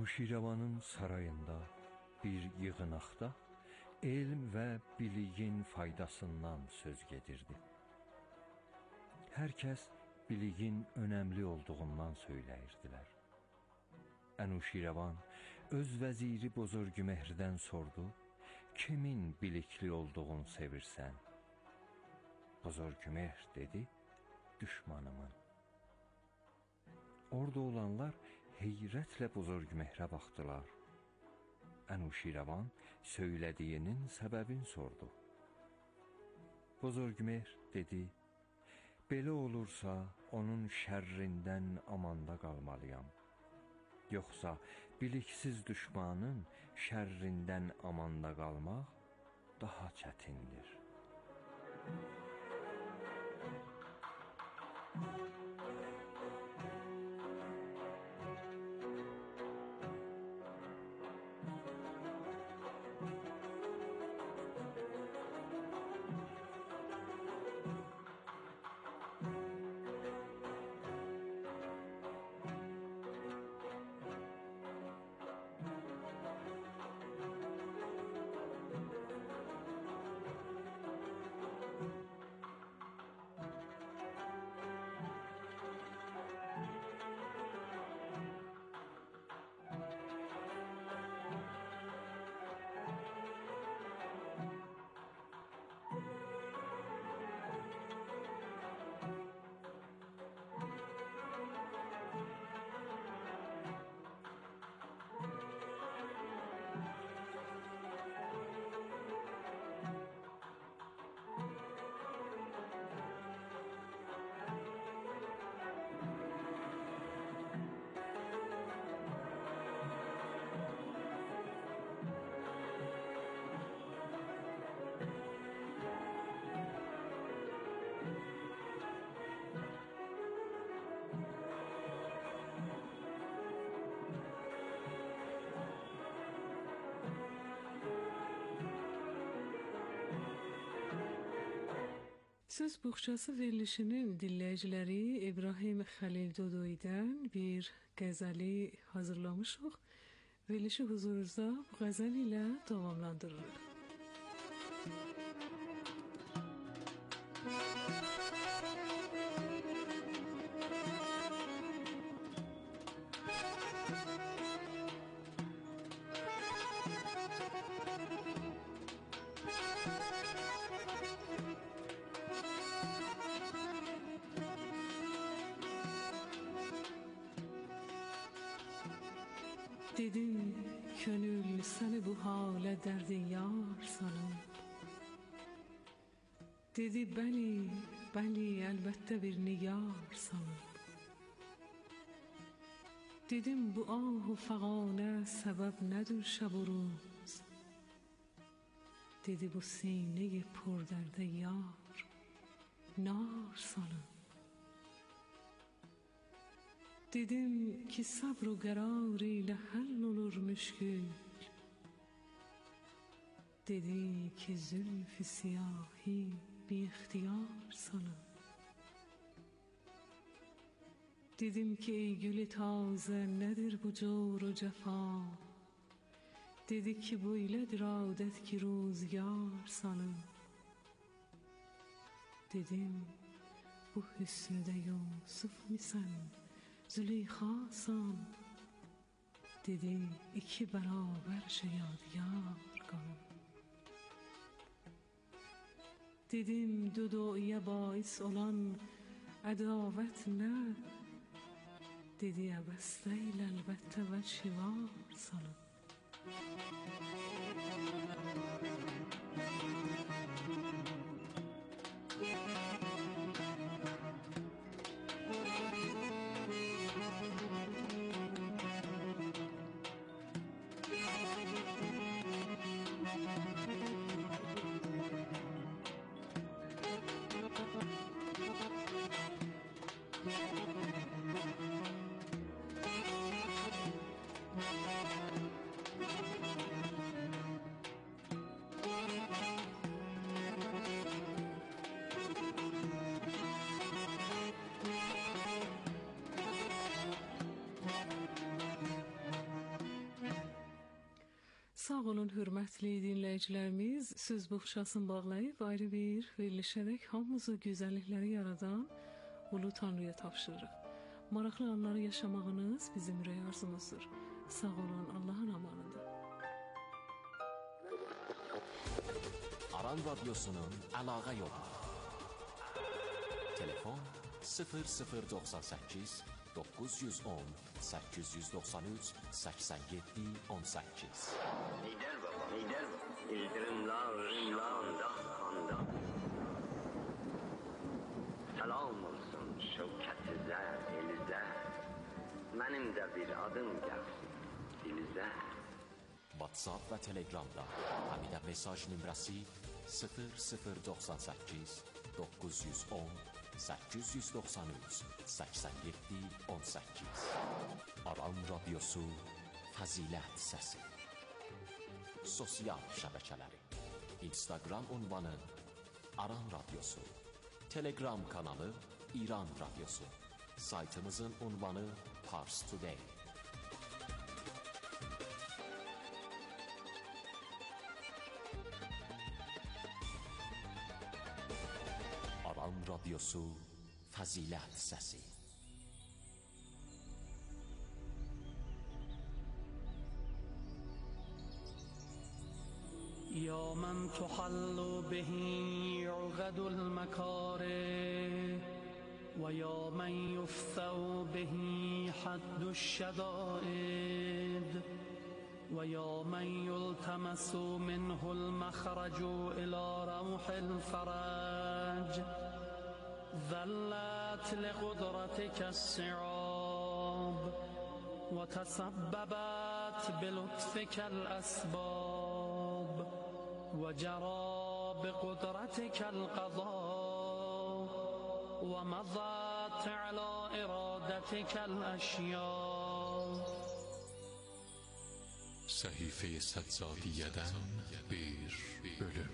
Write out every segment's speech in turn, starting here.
Enuşirvanın sarayında bir yığınaqda elm və biliyin faydasından söz gedirdi. Hər kəs biliyin önəmli olduğundan söyləyirdilər. Enuşirvan öz vəziri Bozorgümehrdən sordu, kimin bilikli olduğunu sevirsən? Bozorgümehr dedi, düşmanımın. Orada olanlar heyrətlə Bozorgümehrə baxdılar. Enuşirvan söylədiyinin səbəbini sordu. Bozorgümehr dedi, belə olursa onun şərrindən amanda qalmalıyam. Yoxsa biliksiz düşmanın şərrindən amanda qalmaq daha çətindir. Söz Buxşası verilişinin dinləyiciləri İbrahim Xəlil Dodoy'dan bir qəzəli hazırlamışıq. Verilişi huzurunuzda bu qəzəl ilə tamamlandırırıq. Dedim könül səni bu halə dərdi yar sanıb. Dedi bəli, bəli, əlbəttə bir nigar sanıb. Dedim bu ah-u fəqanə səbəb nədir şəb u roz? Dedi bu sinə-i purdərdə yar nar sanıb. Dedim ki sabr و قرار ilə həll olur müşkül. Dedi ki zülf siyahi bi ixtiyar sanıb. Dedim ki ey gül tazə nədir bu cور و cəfa? Dedi ki bu ilədir adət ki روزگار sanıb. Dedim bu hüsnüdə Yusuf misən? Züleyxasan. Dedi iki bərabər yadigar qanım. Dedim duduya bais olan ədavət nə? Dedi əbəstə ilə əlbəttə və şivar sanıb. Sağ olun hörmətli dinləyicilərimiz. Söz buxşasını bağlayıb ayrı bir verilişədək hamımızı gözəllikləri yaradan Ulu Tanrıya tapşırırıq. Maraqlı anları yaşamağınız bizim ürək arzumuzdur. Sağ olun, Allahın amanında. Aran Radyosu'nun əlaqə yolu. Telefon 0098 910 893 87 18. Lider baba, lider baba. İldırımlarında handa. Salam olsun şevkət-i zər, elizə. Mənim də bir adım gəlsin, dilizə. WhatsApp və Telegramda həmidə mesaj nömrəsi 0098 910 893 87 18. Aran Radyosu Fəzilət Səsi. Sosial şəbəkələri: Instagram ünvanı Aran Radyosu, Telegram kanalı İran Radyosu, saytımızın ünvanı Pars Today. Aran Radyosu Fəzilət Səsi. يا من تحل به عقد المكاره ويا من يفتى به حد الشدائد ويا من يلتمس منه المخرج إلى روح الفرج ذلت لقدرتك الصعاب وتسببت بلطفك الأسباب وجرى بقدرتك القضاء ومضت على إرادتك الأشياء. صحیفه صدزادیه‌دن bir bölüm.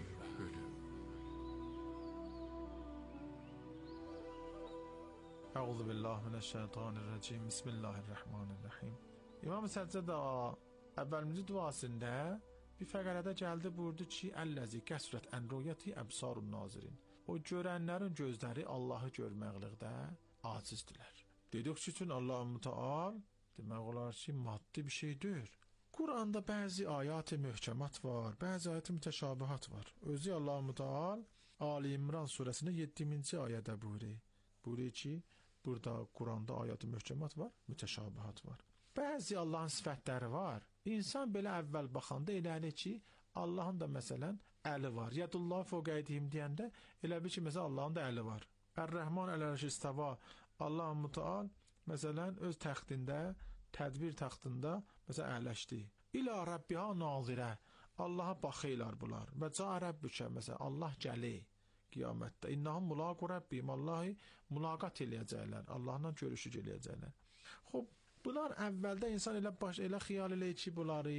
Əuzu billahi mineşşeytanirracim. Bismillahirrahmanirrahim. İmam Səccad əvvəlminci duasında bir fəqərədə gəldi buyurdu ki, Əlləzi kəsrət ən ruyəti əbsarun nazirin. O görənlərin gözləri Allahı görməklikdə acizdirlər. Dedikçi üçün Allah-u Müteal demək olar ki, maddi bir şeydir. Quranda bəzi ayat-ı möhkəmat var, bəzi ayat-ı mütəşabihat var. Özü Allah-u Müteal Ali İmran surəsində 7-ci ayədə buyurur. Buyurur ki, burada Quranda ayat-ı möhkəmat var, mütəşabihat var. Bəzi Allahın sifətləri var. İnsan belə əvvəl baxanda eləlir ki, Allahın da məsələn əli var. Yədullah fəvqəydihim deyəndə elə bir ki, məsələn Allahın da əli var. Ər-Rəhman ələl-ərş istəva. Allah-u Müteal məsələn öz təxtində, tədbir taxtında məsələn əyləşdi. İlə Rəbbiha nazirə. Allaha baxırlar bunlar. Və ca Rəbbükə məsələn Allah gəlir qiyamətdə. İnnahum mulaqu Rəbbim. Allahı mulaqat eləyəcəklər. Allahla görüşü eləyəcəklər. Xoş, bunlar əvvəldə insan elə xiyal eləyir ki, bunları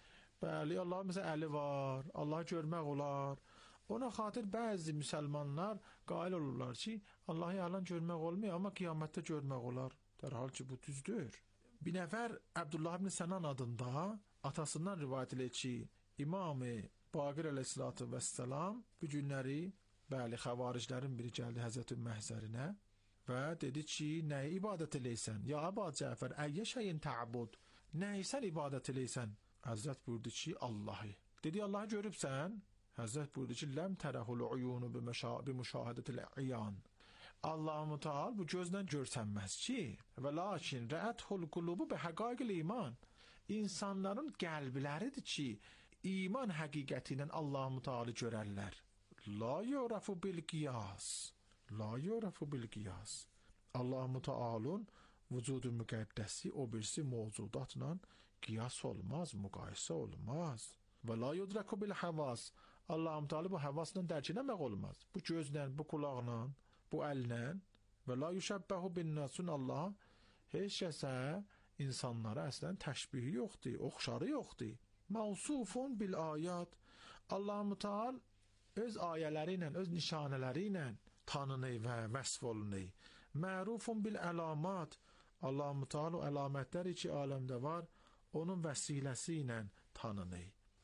bəli, Allah məsələn əli var, Allahı görmək olar. Ona xatir bəzi müsəlmanlar qail olurlar ki, Allahı yalan görmək olmuyor, amma qiyamətdə görmək olar. Dərhal ki, bu düzdür. Bir nəfər Abdullah ibn Sənan adında atasından rivayət edir ki, İmam-ı Baqir əleyhissalatu vəssalam bu günləri bəli, xəvariclərin biri gəldi Həzrət Məhzərinə və dedi ki, nəyi ibadət eləysən? Ya Əba Cəfər, əyyə şeyin tə'bud? Nəyi sən ibadət eləysən? Həzrət buyurdu ki, Allahı. Dedi, Allahı görübsən? Həzrət buyurdu ki, ləm tərəhul uyunu bimüşahadətil iyan. Allah-u Müteal bu gözlə görsənməz ki, və lakin rəəthul qulubu bə həqaiqil iman. İnsanların qəlbləridir ki, iman həqiqəti ilə Allah-u Müteal'ı görərlər. La yurafu bil qiyas. La yurafu bil qiyas. Allah-u Müteal'ın vücudu müqəddəsi o birisi mevcudatla qiyas olmaz, müqayisə olmaz. Və la yudraku bil havas. Allah-u Müteal'ı bu havasla dərk etmək olmaz. Bu gözlə, bu qulaqla, bu əllə və la yuşəbbəhu bin nasun. Allah heç kəsə insanlara əslən təşbihi yoxdur, oxşarı yoxdur. Mavsufun bil ayat. Allah-u Müteal öz ayələri ilə, öz nişanələri ilə tanınır və vəsf olunur. Mərufun bil əlamat. Allah-u Müteal o əlamətləri ki, aləmdə var, onun vəsiləsi ilə tanınır.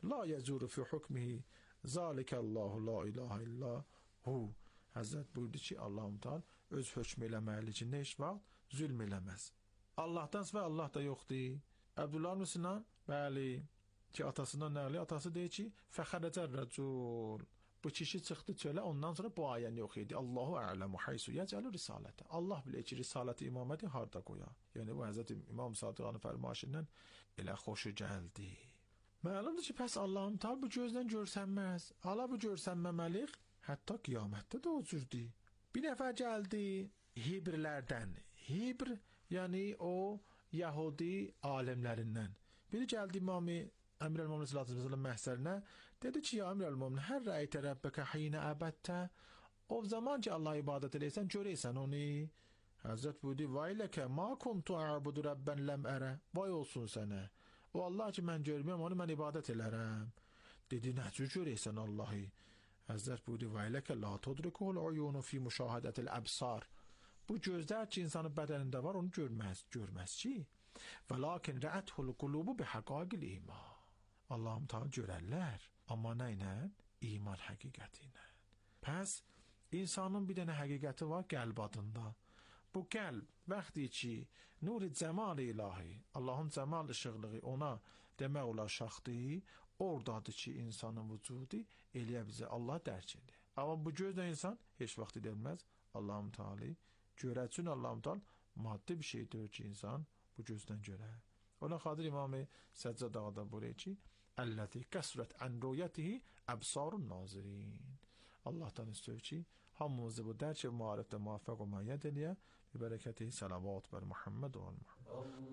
La yezuru fi hukmihi zalikallahu la ilahe illa hu. Həzrət buyurdu ki, Allah-u Teala öz hökm eləməli ki, nə iş vaxt zülm eləməz. Allahdan və Allah da yoxdur. Abdullah ibn Sinan, bəli, ki atasından nəqli, atası deyir ki, fəxərəcər rəcul. Bu kişi çıxdı çölə, ondan sonra bu ayəni yox idi. Allahu a'lamu haysu yec'alu risalete. Allah bilir ki, risaləti imaməti harda qoya. Yəni bu Həzrət İmam Sadiqanın fərmayışından elə xoşu gəldi. Məlumdur ki, pəs Allah'ım Teala bu gözdən görsənməz. Hala bu görsənməməlik hətta qiyamətdə də o cürdür. Bir nəfər gəldi Hibrlərdən. Hibr, yəni o Yahudi alimlərindən. Biri gəldi İmam-ı Əmir el-Mömin sallallahu əleyhi və səlləm məhzərinə, dedi ki, ya Əmir el-Mömin, hər rəytə Rəbbəkə hiyinə əbədtə, o zaman ki Allah ibadət eləysən, görəysən onu. Həzrət buyurdu, vayləkə, ma kuntu a'budu Rəbbən ləm ərə, vay olsun sənə. O Allah ki, mən görməyəm, onu mən ibadət elərəm. Dedi, nəcür görəysən Allahı? Həzrət buyurdu, vayləkə, la tudrikuhul uyunu fi müşahadətil əbsar. Bu gözlər ki, insanın bədənində var, onu görməz ki. Və lakin rəəthul qulubu bi həqaqil iman. Allah'ım Teala görərlər, amma nə ilə? İman həqiqəti ilə. Pəs, insanın bir dənə həqiqəti var qəlb adında. Bu qəlb, vaxtı ki, nuri cəmal ilahi, Allahın cəmal işıqlığı ona demək olar şaxdır, oradadır ki, insanın vücudu eləyə bizə Allah dərk edir. Amma bu gözlə insan heç vaxt edilməz. Allah'ım Teala görəcün, Allah'ım Teala maddi bir şeydir ki, insan bu gözdən görə. Ona xadir İmam-ı Səccad Ağa'da buyuruyor ki, Əlləzi kəsrət ən ruyətihi əbsarun nazirin. Allah'tan istiyor ki, hamımızı bu dərk və marifdə muvaffaq və müəyyəd eləyə, bi bərəkətihi salavat bər Muhammed və Muhammed.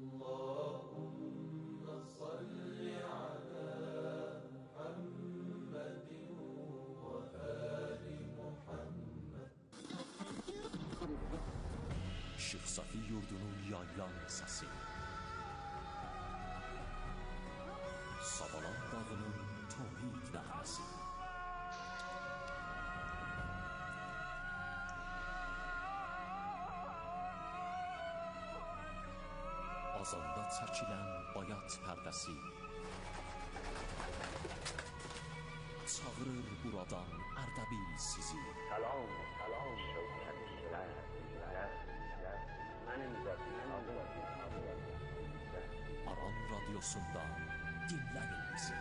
Allahümme salli alə Muhammedin və əli Muhammed. Şeyx Safi yurdunun yaylan səsi, Savalan dağının tohid nəğməsi, azanda çəkilən bayat pərdəsi çağırır buradan Ərdəbil sizi. Salam, salam şövkətlər, mənim də bir adım. Aran Radyosu'nda dinləyin bizi.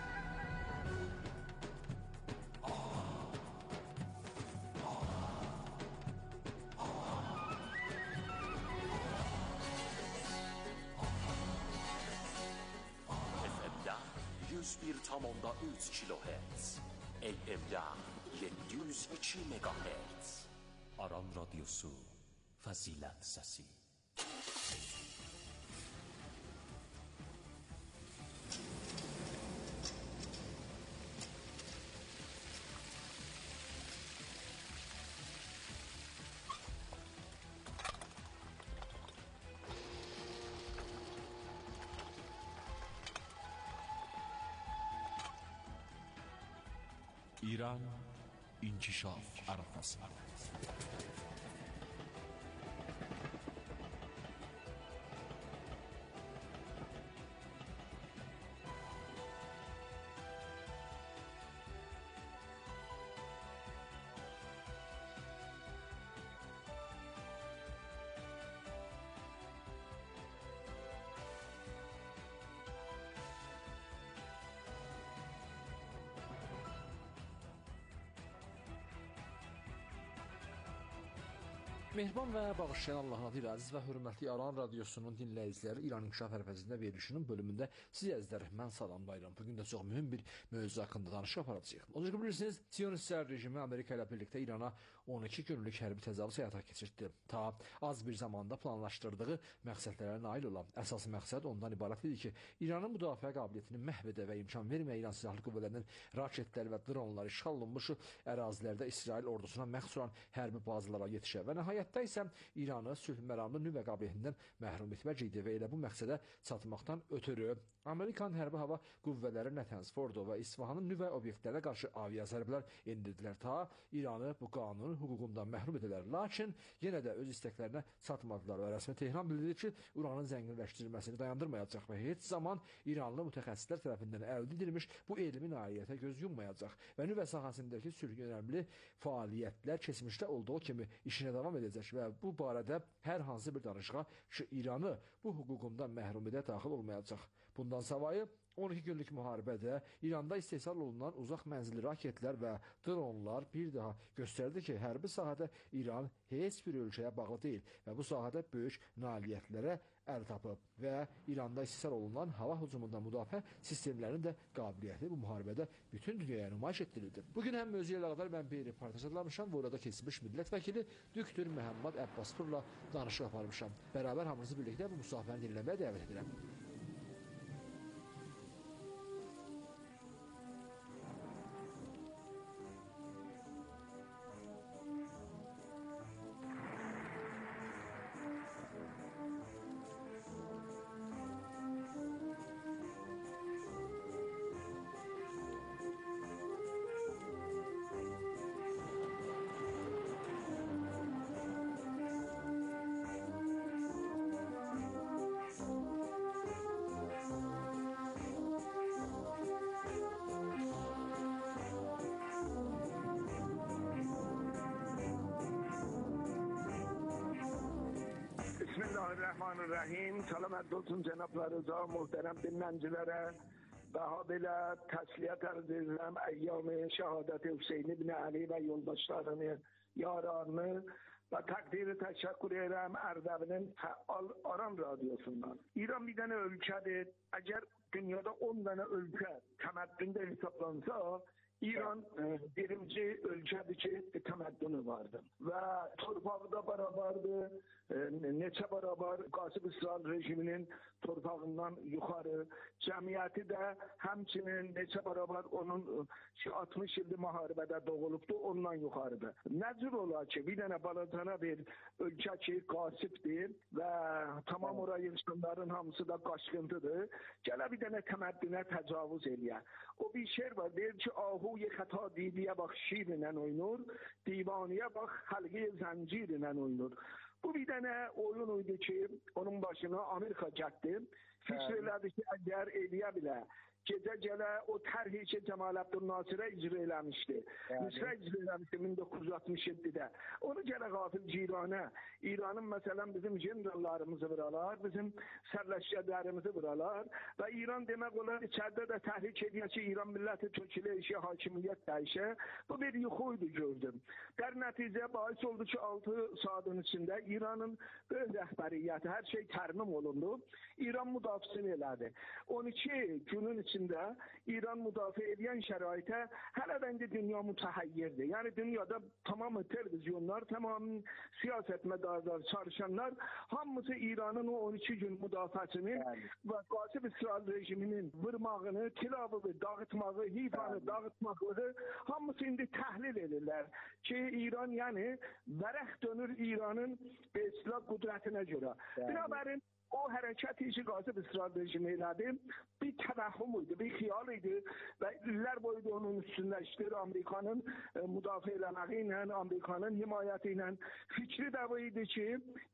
FM'də 101,3 kHz, AM'də 702 MHz. Aran Radyosu, Fəzilət Səsi. İran inkişaf arifesi. Mehriban və bağışlayan Allahın adı ilə əziz və hörmətli Aran Radyosunun dinləyiciləri, İran İnkişaf Ərəfəsində verilişinin bölümündə siz əzizlər, mən salamlayıram. Bugün də çox mühüm bir mövzu haqqında danışıq aparacağıq. Olacaq bilirsiniz, Siyonistlər rejimi Amerika ilə birlikdə İrana 12 günlük hərbi təcavüz həyata keçirtdi. Ta az bir zamanda planlaşdırdığı məqsədlərə nail olan əsas məqsəd ondan ibarət idi ki, İranın müdafiə qabiliyyətini məhv edə və imkan verməyə İran silahlı qüvvələrinin raketlər və dronlar işğal olunmuş ərazilərdə İsrail ordusuna məxsus olan hərbi bazalara yetişə və nəhayət Əməliyyatda isə İranı sülh məramlı nüvə qabiliyyətindən məhrum etmək idi və elə bu məqsədə çatmaqdan ötürü Amerikanın hərbi hava qüvvələri Natanz, Fordo və İsfahanın nüvə obyektlərinə qarşı avia zərbələr endirdilər ta İranı bu qanun hüququndan məhrum edilər. Lakin yenə də öz istəklərinə çatmadılar və rəsmi Tehran bildirir ki, uranın zənginləşdirilməsini dayandırmayacaq və heç zaman İranlı mütəxəssislər tərəfindən əldə edilmiş bu elmi nailiyyətə göz yummayacaq və nüvə sahəsindəki sülh yönəmli fəaliyyətlər keçmişdə olduğu kimi işinə davam edəcək və bu barədə hər hansı bir danışığa ki, İranı bu hüququndan məhrum edə daxil olmayacaq. Bundan savayı 12 günlük müharibədə İranda istehsal olunan uzaq mənzilli raketlər və dronlar bir daha göstərdi ki, hərbi sahədə İran heç bir ölkəyə bağlı deyil və bu sahədə böyük nailiyyətlərə əl tapıb və İranda istehsal olunan hava hücumundan müdafiə sistemlərinin də qabiliyyəti bu müharibədə bütün dünyaya nümayiş etdirildi. Bugün həm mövzuya əlaqədar mən bir reportaj hazırlamışam, burada keçmiş millət vəkili Dr. Məhəmməd Əbbasovla danışıq aparmışam. Bərabər hamınızı birlikdə bu müsahibəni dinləməyə dəvət edirəm. Bismillahirrahmanirrahim. Salam ədolsun cənablarıza, muhterem dinləyicilere ve habelə təsliyyət arz edirəm əyyam-ı şəhadət Hüseyin ibn Ali ve yoldaşlarını, yaranını ve takdiri təşəkkür edirəm Ərdəbilin fəal Aran radyosundan. İran bir tane ülkedir. Eğer dünyada 10 tane ülke temeddünde hesaplansa, İran birinci ülkedir ki temeddünü vardı. Ve torpağı da beraberdi, neçə beraber Qasım İsrail rejiminin torpağından yukarı, cemiyeti de hemçinin neçə beraber onun 60 ildir müharibədə doğulubdu, ondan yukarıdır. Necür olar ki bir tane balacana bir ülke ki qasipdir ve tamam oraya insanların hamısı da qaçqıntıdır, gələ bir tane temeddüne təcavüz eləyər. O bir şer var, deyir ki ahuy xəta didiyə bax şirinlə oynur, divaniyə bax halqı zəncirlə oynur. Bu bir tane oyun idi ki onun başına Amerika çaktı. Fikr elədi ki eğer eləyə bile gece gələ o tərhi ki Cemal Abdülnasir'e icra eləmişdi. Mısır'a icra eləmişdi 1967'de. Onu gələ qafil Ciranə. İran'ın mesela bizim generallarımızı vuralar, bizim sərləşkələrimizi vuralar ve İran demək olar içeride de təhrik ediyor ki İran milləti Türkiye işi hakimiyyət dəyişə. Bu bir yuxuydu gördüm. Der nəticə bahis oldu ki 6 saatin içinde İran'ın böyük rəhbəriyyəti her şey tərmim olundu. İran müdafiəsini elədi. 12 günün içinde İran müdafiə edən şəraitə hələ bəndə dünya mütəhayyirdir. Yani dünyada tamamı televizyonlar, tamamı siyaset medarlar, çalışanlar hamısı İran'ın o 12 gün müdafiəsini ve Qasım İsrail rejiminin vurmağını, tilavı dağıtmağı, hifanı dağıtmağı hamısı indi təhlil edirlər ki İran yani vərəq dönür İran'ın İslam qudrətinə görə. Binabərin o hərəkət işi Qasım İsrail rejimi elədi. Bir təvəhhümüydü, bir xiyalıydı və illər boyu da onun üstündə işdir. Amerikanın müdafiə eləməyi ilə, Amerikanın himayəti ilə fikri də bu idi ki,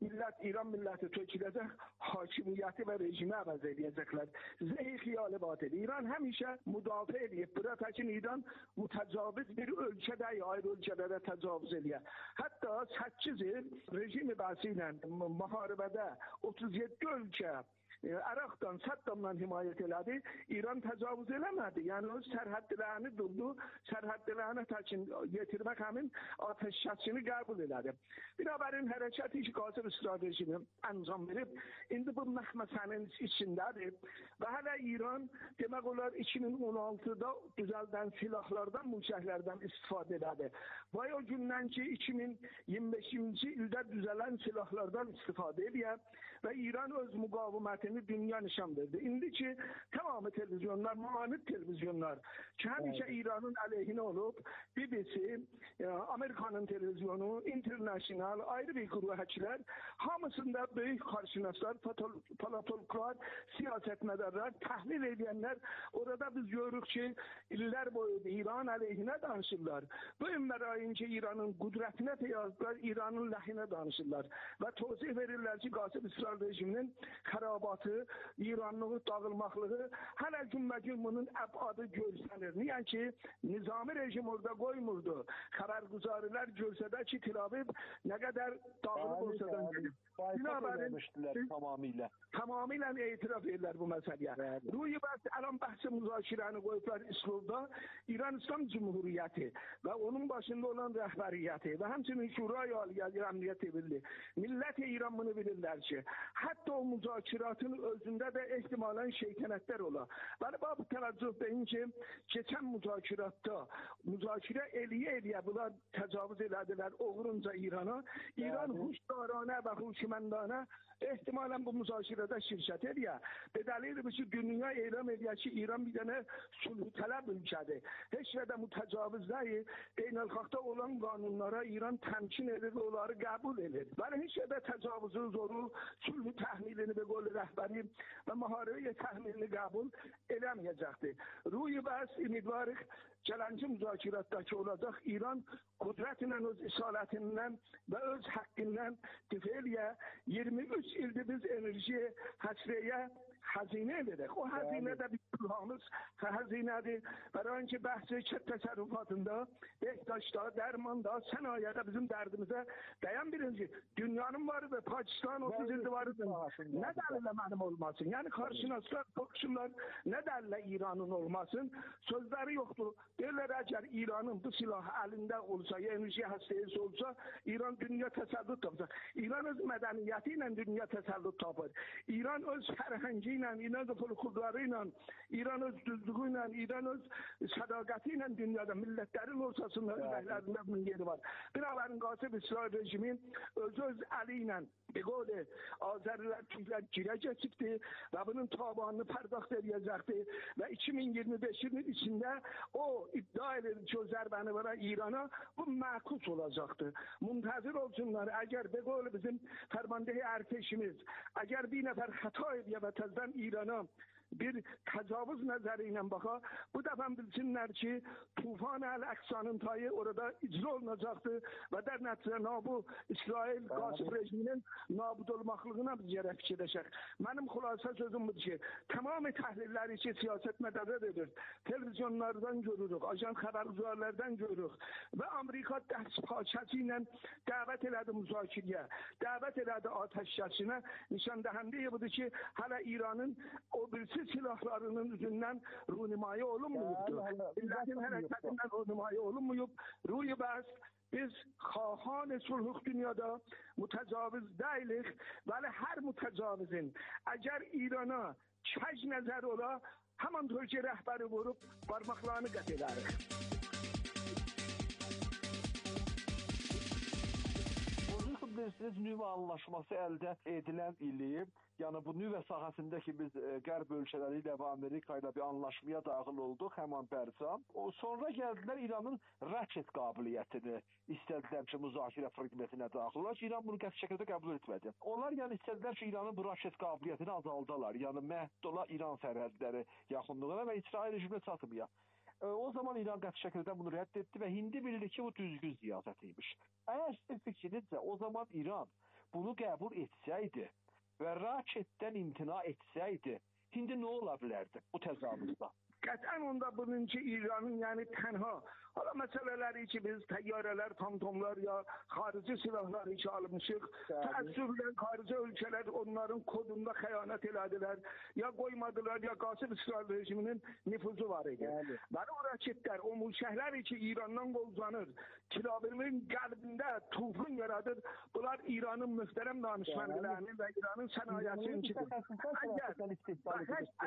İran milləti töküləcək, hakimiyyəti və rejimi əvəz edəcəklər. Zəhi xiyalı batıl. İran həmişə müdafiə edib. Bura təkin İran mütəcavüz bir ölkədə, ayrı ölkədə də təcavüz edir. Hətta 8 il rejimi bəsi ilə müharibədə 37 ölkə Irak'tan, Saddam'dan himayet elədi. İran təcavüz eləmədi. Yəni öz sərhədlərini durdu, sərhədlərini təkin getirmək həmin ateşkəsini qəbul elədi. Binabərin hərəkət işi Qasım İsrail rejimi əncam verib. İndi bu məxməsənin içindədir. Və hələ İran demək olar 2016'da düzəldən silahlardan, mülkəklərdən istifadə elədi. Və o gündən ki 2025-ci ildə düzələn silahlardan istifadə edir və İran öz müqaviməti cəsarətini dünya nişan verdi. İndi ki, tamamı televizyonlar, muanid televizyonlar ki, həmişə İranın əleyhinə olub, BBC, Amerikanın televizyonu, International, ayrı bir qrup həkilər, hamısında böyük karşınaslar, patologlar, siyasetmedarlar, təhlil edənlər, orada biz görürük ki, iller boyu İran əleyhinə danışırlar. Bu ümmer ayınca İran'ın qudrətinə yazdılar, İran'ın ləhine danışırlar. Və tozih verirlər ki, Qasım İsrail rejiminin xərabatı, İranlığı, dağılmaqlığı, hələ gün bunun əbadı görsənir. Niyə ki, nizami rejim orada qoymurdu. Xəbərguzarilər görsədə ki, Tel Aviv nə qədər dağılıb olsadan gelir. Tamamıyla etiraf edirlər bu məsələyə. Ruhi bəs ələn bəhsi müzakirəni qoyublar İslovda İran İslam Cumhuriyyəti və onun başında olan rəhbəriyyəti və həmçinin Şurayı Aliyyəli Əmniyyət Evilli millət İran bunu bilirlər ki, hətta o müzakiratın özündə də ehtimalən şeytanətlər ola. Bəli, bu təvəccüh deyin ki, keçən müzakiratda müzakirə eləyə bunlar təcavüz elədilər oğrunca İrana. İran huşdaranə və huşməndanə ehtimalən bu müzakirədə şirkət edə. Bedəli ki, dünya eylem edə ki, İran bir dənə sulh tələb ülkədir. Heç və də mütəcavüz deyil, beynəlxalqda olan qanunlara İran təmkin edir və onları qəbul edir. Bəli, heç və də təcavüzü zoru, sulh təhmilini və qol rəhbəri və müharibəyə təhmilini qəbul eləməyəcəkdir. Ruhi bəs ümidvarıq gələnci müzakiratdakı olacaq İran qudrətlə, öz isalətindən və öz haqqından tifəliyə 23 ildir biz enerji həsrəyə xəzinə edirik. O xəzinə də bir pulhamız xəzinədir. Bəli ki, bəhsi kət təsərrüfatında, ehtaçda, dərmanda, sənayədə bizim dərdimizə dayan birinci. Dünyanın varı da Pakistan 30 ildir varıdır. Nə dəlillə mənim olmasın? Yəni qarşınaslar, bakışırlar, nə dəlillə İranın olmasın? Sözləri yoxdur. Deyirlər, əgər İranın bu silahı əlində olsa, enerji həstəyisi olsa, İran dünya təsəllüt tapacaq. İran öz mədəniyyəti ilə dünya təsəllüt tapır. İran öz fərhəngi ilə, İran öz folklorları ilə, İran öz düzlüğü ilə, İran öz sədaqəti ilə dünyada millətlərin ortasında ürəklərində bunun yeri var. Binaenaleyh Qasım İsrail rejimi öz əli ilə bir qolu Azərilər, Türklər girə keçibdi və bunun tabanını pərdəxt edəcəkdir və 2025-in içində o iddia edir ki, o zərbəni veren İran'a bu məkus olacaqdır. Muntazir olsunlar, əgər bir qolu bizim fərmandehi ərteşimiz, əgər bir nəfər xəta ediyə və təzdən İran'a bir təcavüz nəzəri ilə baxa, bu dəfə bilsinlər ki, Tufan Əl-Əqsanın tayı orada icra olunacaqdır və der nəticə bu İsrail Qasım rejiminin nabud olmaqlığına biz yerə fikirləşək. Mənim xülasə sözüm budur ki, tamamı təhlilləri ki, siyasət mədədə edir. Televizyonlardan görürük, ajan xəbərgüzarlardan görürük və Amerika dərs parçası ilə dəvət elədi müzakirəyə, dəvət elədi atəşkəsinə, nişandəhəndə budur ki, hələ İranın o birisi silahlarının üzündən ruhnimayə olunmuyubdur. Milletin hərəkətindən ruhnimayə olunmuyub. Ruhi bəs biz xahan sulh dünyada mütəcavüz deyilik. Bəli, hər mütəcavüzün əgər İrana kəc nəzər ola, həman Türkiyə rəhbəri vurub parmaqlarını qət edərik. Bilirsiniz, nüvə anlaşması əldə edilən ili, yəni bu nüvə sahəsində ki, biz qərb ölkələri ilə və Amerika ilə bir anlaşmaya daxil olduq, həman bərcam. Sonra gəldilər İranın raket qabiliyyətini istədilər ki, müzakirə fragmentinə daxil olar ki, İran bunu qəti şəkildə qəbul etmədi. Onlar yəni istədilər ki, İranın bu raket qabiliyyətini azaldalar, yəni məhdud ola İran sərhədləri yaxınlığına və İsrail rejiminə çatmaya. O zaman İran qəti şəkildə bunu rədd etdi və indi bildi ki, bu düzgün siyasət imiş. Əgər sizin fikrinizcə o zaman İran bunu qəbul etsəydi və raketdən imtina etsəydi, indi nə ola bilərdi bu təzabüzdə? Qətən onda bunun ki, İranın yəni tənha, hala məsələləri ki, biz təyyarələr, tamtomlar ya xarici silahları ki almışıq, təəssüflə xarici ölkələr onların kodunda xəyanət elədilər, ya qoymadılar, ya Qasım İsrail rejiminin nüfuzu var idi. Bəli, o raketlər, o mülşəhlər ki, İrandan qolcanır, Kilabirin qəlbində tufun yaradır, bunlar İranın mühtərəm danışmanlarının və İranın sənayəsinin kidir.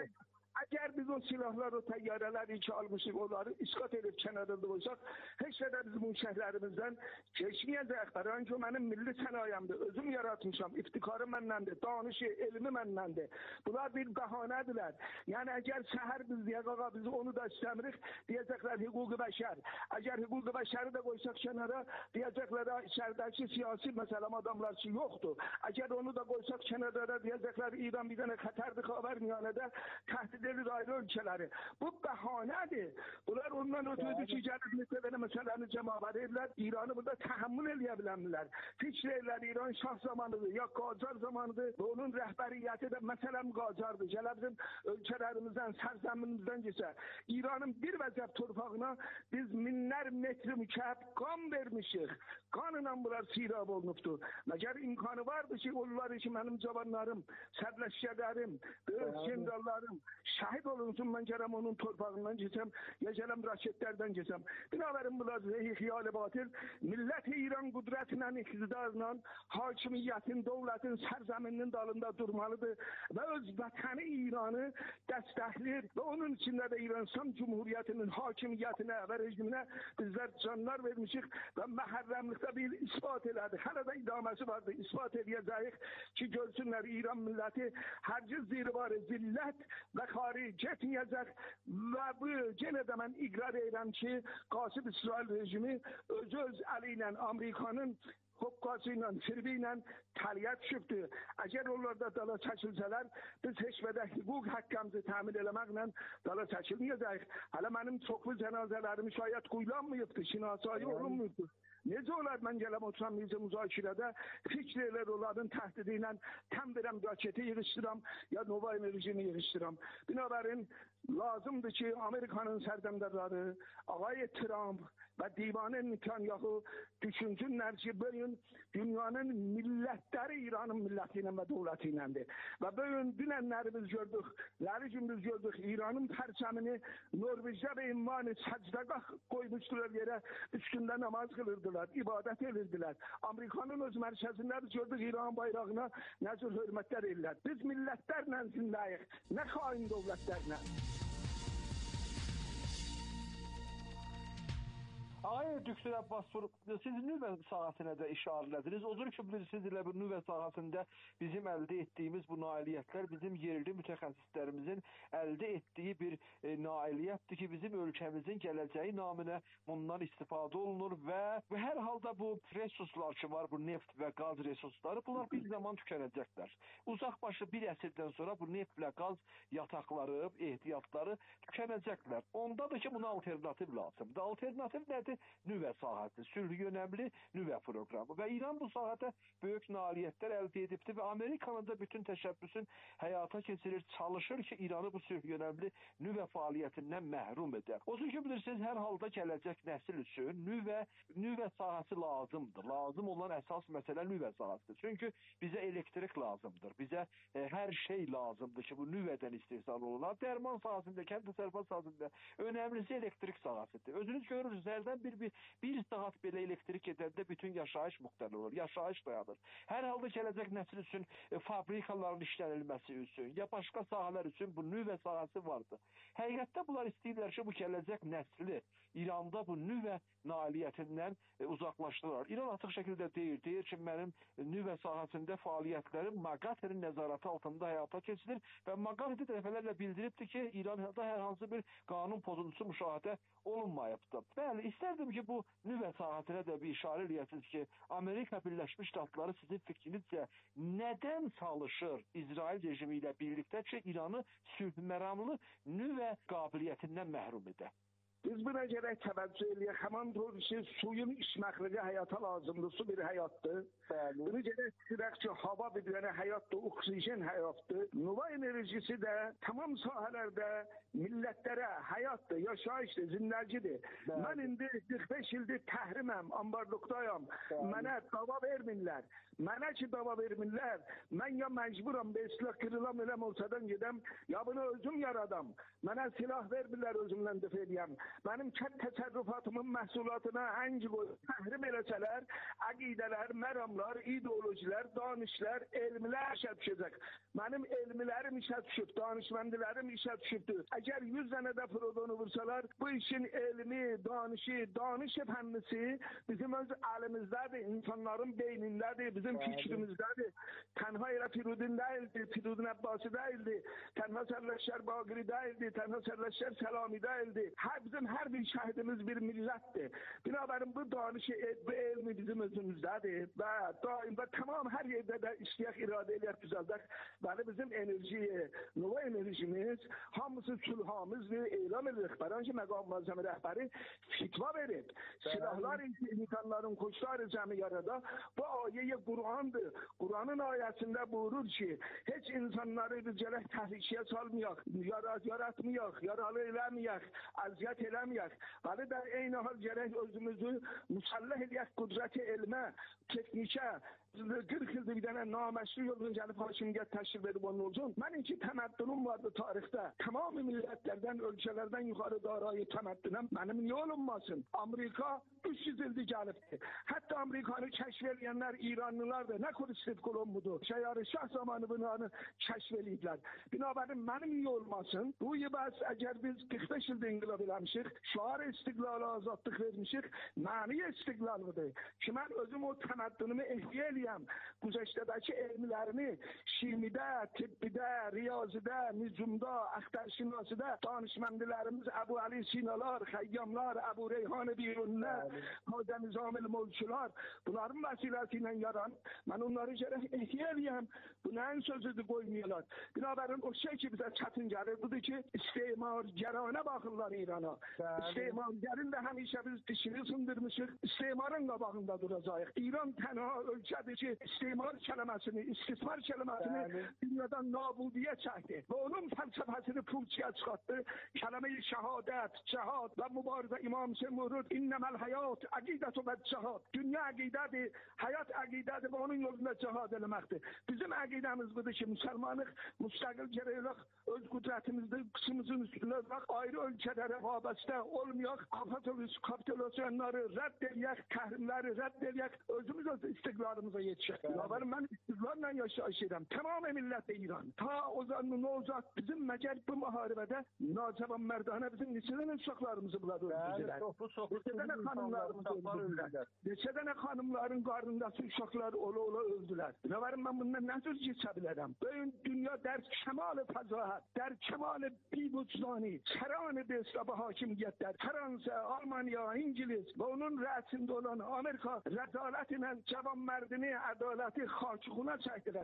Eğer biz o silahlar, o teyyareleri içi almışız, onları iskat edip kenarında koysak, hiç de biz bu şehirlerimizden geçmeyecek. Çünkü benim milli senayemdi, özüm yaratmışam, iftikarım benimdi, danışı, elimi benimdi. Bunlar bir bahanediler. Yani eğer şehir biz diye biz onu da istemirik, diyecekler hukuku beşer. Eğer hukuku beşeri de koysak kenara, diyecekler şehirdeki siyasi mesela adamlar ki yoktu. Eğer onu da koysak kenara, diyecekler İran bir tane Katar'da haber miyanede tehdit edilir ayrı ülkeleri. Bu bahanedir. Bunlar ondan ötürü ki gelip mesela cemaat ederler, İran'ı burada tahammül edebilirler. Fikirler İran şah zamanıdır, ya Qacar zamanıdır. Ve onun rehberiyeti de mesela Qacar'dır. Gele bizim ülkelerimizden, serzeminimizden geçer. İran'ın bir vəzəf torpağına biz minler metre mükəb kan vermişik. Kanla bunlar sirab olunubdur. Məgər imkanı vardı ki, onlar için benim cavanlarım, sərləşkələrim, böyük generallarım şahit olunsun, ben gelem onun torpağından geçsem, ya gelem raketlerden geçsem. Binaenaleyh bunlar hiyal-i batil, millet-i İran kudretiyle, iktidarla, hakimiyetin, devletin, serzemininin dalında durmalıdır ve öz vatanı İran'ı destekleyir ve onun içinde de İran İslam Cumhuriyeti'nin hakimiyetine ve rejimine bizler canlar vermişik ve mahremlikte bir ispat elədi. Hala da idamesi vardı, ispat edeceğiz ki görsünler İran milleti herciz zirvarı zillet ve haric etmeyecek ve bu gene de ben ikrar ederim ki Qasib İsrail rejimi öz eliyle Amerika'nın Hokkasıyla, sirbiyle taliyat çıktı. Eğer onlar da dala çəkilseler, biz hiç ve de hukuk hakkımızı temin eləməklə dala çəkilmeyeceğiz. Hala benim çoklu cenazelerimi şayet kuyulanmayıptı, şinasayı olunmuyuptu. Necə olar mən gələm oturam bizə müzakirədə fikirlər onların təhdidiyle tam verəm raketi yığıştıram ya nova enerjini yığıştıram. Binaenaleyh lazımdır ki Amerika'nın sərdəmdarları, ağay Trump ve divanı Netanyahu düşünsünler ki bugün dünyanın milletleri İran'ın milletiyle ve devletiyledir. Ve bugün dünenlerimiz gördük, biz gördük İran'ın perçemini Norveç'te ve immanı secdegah koymuştular yere, 3 günde namaz kılırdılar, ibadet edirdiler. Amerika'nın öz merkezinde biz gördük İran bayrağına nezir hürmetler edirler. Biz milletlerle zindayiq, ne hain devletlerle. Ağay Düksür Abbasur, siz nüvə sahəsinə də işarələdiniz. Odur ki, bilirsiniz, elə bir nüvə sahəsində bizim əldə etdiyimiz bu nailiyyətlər bizim yerli mütəxəssislərimizin əldə etdiyi bir nailiyyətdir ki, bizim ölkəmizin gələcəyi naminə bundan istifadə olunur və hər halda bu resurslar ki var, bu neft və qaz resursları, bunlar bir zaman tükənəcəklər. Uzaqbaşı bir əsrdən sonra bu neft və qaz yataqları, ehtiyatları tükənəcəklər. Ondadır ki, buna alternativ lazımdır. Alternativ nədir? Nüvə sahəsi, sülh yönəmli nüvə proqramı və İran bu sahədə böyük nailiyyətlər əldə edibdir və Amerikanın da bütün təşəbbüsün həyata keçirir, çalışır ki, İranı bu sülh yönəmli nüvə fəaliyyətindən məhrum edər. O ki, bilirsiniz, hər halda gələcək nəsil üçün nüvə sahəsi lazımdır. Lazım olan əsas məsələ nüvə sahəsidir. Çünki bizə elektrik lazımdır, bizə hər şey lazımdır ki, bu nüvədən istehsal olunan dərman sahəsində, kənd təsərrüfat sahəsində önəmlisi elektrik sahəsidir. Özünüz görürsünüz, hərdən bir saat belə elektrik edəndə bütün yaşayış müxtəli olur, yaşayış dayanır. Hər halda gələcək nəsil üçün fabrikaların işlənilməsi üçün, ya başqa sahələr üçün bu nüvə sahəsi vardır. Həqiqətdə bunlar istəyirlər ki, bu gələcək nəsli İranda bu nüvə nailiyyətindən uzaqlaşdırırlar. İran açıq şəkildə deyir ki, mənim nüvə sahəsində fəaliyyətlərim MAGATE-nin nəzarəti altında həyata keçirir və MAGATE dəfələrlə bildiribdir ki, İranda hər hansı bir qanun pozuntusu müşahidə olunmayıbdır. Bəli, istərdim ki, bu nüvə sahəsinə də bir işarə eləyəsiniz ki, Amerika Birləşmiş Ştatları sizin fikrinizcə nədən çalışır İsrail rejimi ilə birlikdə ki, İranı sülhməramlı nüvə qabiliyyətindən məhrum edə? Biz buna gerek teveccüh ediyoruz. Hemen doğru ki suyun içməkliği hayata lazımdır. Su bir hayattır. Bunu gerek direkt ki hava bir tane hayattır. Oksijen hayattır. Nüva enerjisi de tamam sahelerde milletlere hayattır. Yaşayıştır. Zindəlcidir. Ben indi 45 ildir təhriməm. Ambarlıqdayam. Mənə dava vermirlər. Mənə ki dava vermirlər. Mən ya mecburam be silah kırılam eləm olsadan gedəm. Ya bunu özüm yaradam. Mənə silah vermirlər özümdən dəf edəyəm. mənim kənd təsərrüfatımın məhsulatına həngi qoyub təhrim eləsələr, əqidələr, məramlar, ideolojilər, danışlar, elmlər işə düşəcək. Mənim elmilərim işə düşüb, danışməndilərim işə düşübdür. Əgər 100 dənə də prodonu vursalar, bu işin elmi, danış fənnisi bizim öz əlimizdədir, insanların beynindədir, bizim fikrimizdədir. Tənha elə Firudin deyildi, Firudin Əbbasi deyildi, tənha Sərləşər Baqiri deyildi, tənha Sərləşər Səlami deyildi. Bizim hər bir şəhidimiz bir millətdir. Binabərin bu danışı, bu elmi bizim özümüzdədir və daim və tamam hər yerdə də istəyək, iradə eləyək, düzəldək. Bəli, bizim enerjiyi, nova enerjimiz hamısı sülhamızdır, eylem edirik. Bəranki məqam müəzzəmi rəhbəri fitva verib. Silahlar imkanların koçları cəmiyyərədə bu ayə Kur'an'dır. Kur'an'ın ayəsində buyurur ki, heç insanları biz gələk təhlükəyə salmayaq, yaratmayaq, yaralı eləməyək, əziyyət eləməyək. Bəli də eyni hal gələk özümüzü müsəlləh eləyək qudrəti elmə, teknikə, 40 ildir bir dənə naməşru yolun gəlib hakimiyyət təşkil verib onun olsun. Mən iki təməddünüm vardı tarixdə. Tamam millətlərdən, ölkələrdən yuxarı darayı təməddünəm. Mənim niyə olunmasın? Amerika 300 ildir gəlibdi. Hətta Amerikanı kəşf eləyənlər İranlılardır. Nə Kristof Kolumbudur. Şəyarı Şah zamanı bunu kəşf eləyiblər. Binabərin mənim niyə olmasın? Bu bəs əgər biz 45 ildə inqilab eləmişik, şüar istiqlal, azadlıq vermişik, məni istiqlallıdır. Ki mən özüm o təməddünümü ehliyə eləyəm. Güzəştədəki elmlərimi şimidə, tibbidə, riyazidə, nizumda, əxtərşinasıda danışməndilərimiz Əbu Əli Sinalar, Xəyyamlar, Əbu Reyhan Birunlər, Hacə Nizam-ül Mulkçular, bunların vəsiləsi ilə yaran, mən onları gərək ehliyə eləyəm. Bu nəyin sözüdür qoymuyorlar. Binabərin o şey ki bizə çətin gəlir, budur ki, istemargərana baxırlar İrana. İstemargərin də həmişə biz dişini sındırmışıq, istemarın qabağında duracaq. İran tənha ölkədir ki, istemar kəlməsini, istismar kəlməsini dünyadan nabudiyə çəkdi. Və onun fəlsəfəsini pulçuya çıxartdı. Kələmə-i şəhadət, cəhad və mübarizə İmam Hüseyin buyurur, İnnəməl həyat, əqidətü və cəhad. Dünya əqidədir, həyat əqidədir və onun yolunda cəhad eləməkdir. Bizim əqidəmiz budur ki, müsəlmanlıq müstəqil gərəklik, öz qüdrətimizdə qısımızın üstünə olaq, ayrı ölkələrə vabastə olmayaq, kapitülasyonları rədd eləyək, təhrimləri rədd eləyək, özümüz öz istiqlalımıza yetişək. Binabərin mən istiqlalla yaşayıram. Tamam millət İran. Ta o zaman Nozat bizim məgər bu müharibədə nacavan mərdanə bizim neçədən uşaqlarımızı bunlar öldürdülər. Neçədən xanımlarımızı öldürdülər. Neçədən xanımların qarnındakı uşaqlar ola öldülər. Binabərin mən bundan nə söz geçə bilərəm? Böyün dünya در کمال فضاحت، در کمال بی‌وجدانی، سران به اصطلاح حاکمیت در فرانسه، آلمانیا، انگلیس و onun rəsində olan Amerika rəzalət ilə cavanmərdini, ədaləti xaçıquna çəkdirər.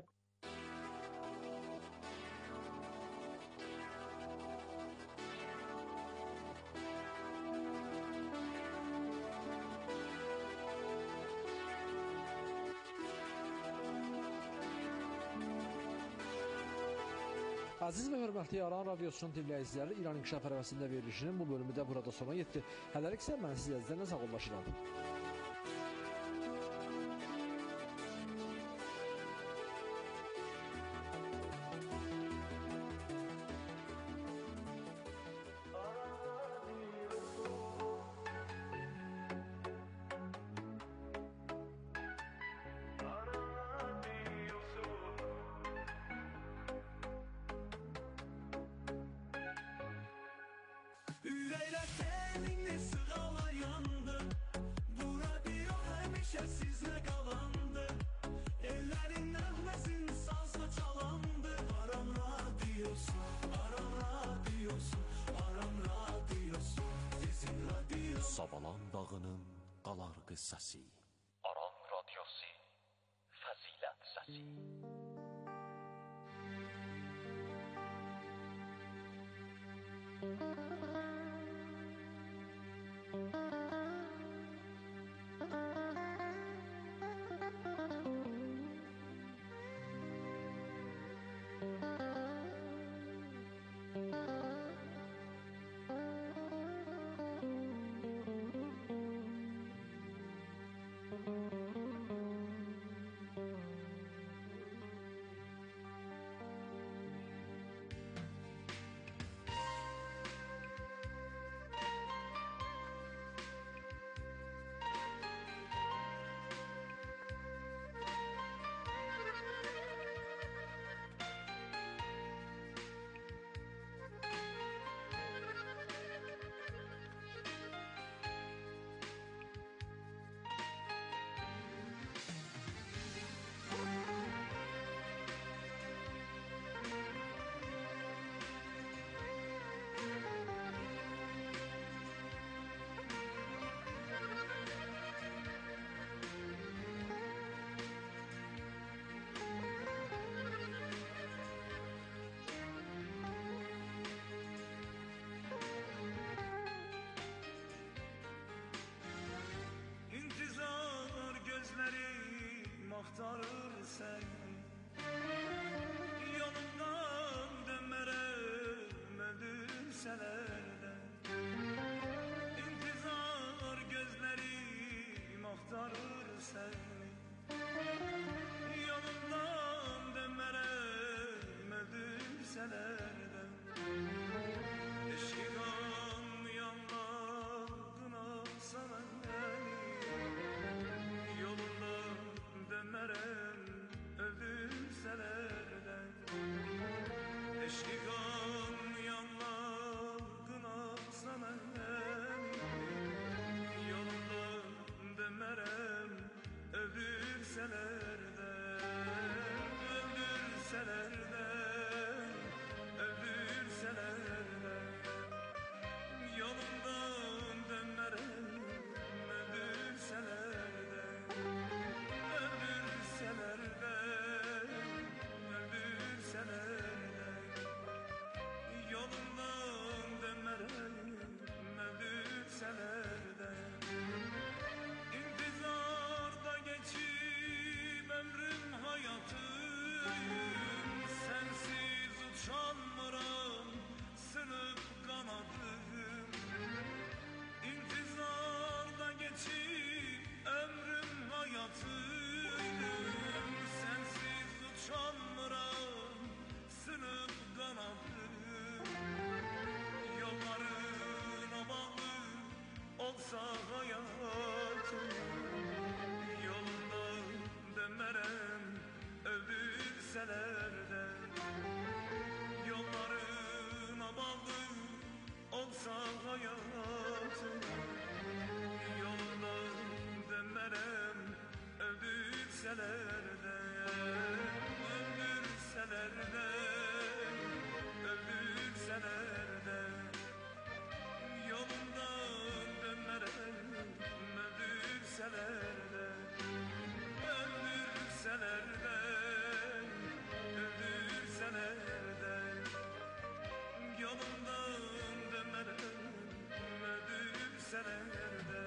Əziz və hörmətli Aran Radiosunun dinləyiciləri, İran İnkişaf Ərəfəsində verilişinin bu bölümü də burada sona yetdi. Hələlik isə mən sizlərlə sağollaşıram. Ürəklər səninlə sığalar yandı. Bu radio həmişə sizlə qalandı. Ellərin nəğməsin sazla çalandı. Aran radiosu, Aran radiosu, Aran radiosu, sizin radiosu. Savalan dağının qalar qıssası. Aran radiosu, fəzilət səsi. axtarır səni. Yolundan dönmərəm öldürsələr də. İntizar gözlərim axtarır səni. Yolundan dönmərəm öldürsələr də. Eşki qan yanmadın alsana məni. Yolundan dönmərəm öldürsələr də. Eşki qan yanmadın alsana məni. Yolundan dönmərəm öldürsələr də. Öldürsələr də. Öldürsələr də. Yolundan dönmərəm öldürsələr də. Öldürsələr də. Öldürsələr də. Yolundan dönmərəm öldürsələr də. İntizarda geçip ömrüm hayatım. Sensiz uçanmıram, sınıp kanadım. İntizarda geçip ömrüm hayatım. Sensiz uçanmıram, sınıp kanadım. Yollarına bağlı olsa hayatım. Yolundan dönmərəm öldürsələr də. Yollarına bağlı olsa hayatım. Yolundan dönmərəm öldürsələr də. Öldürsələr də. Öldürsələr də. Yolundan dönmərəm öldürsələr də. Öldürsələr də. Öldürsələr də. Yolundan dönmərəm öldürsələr də.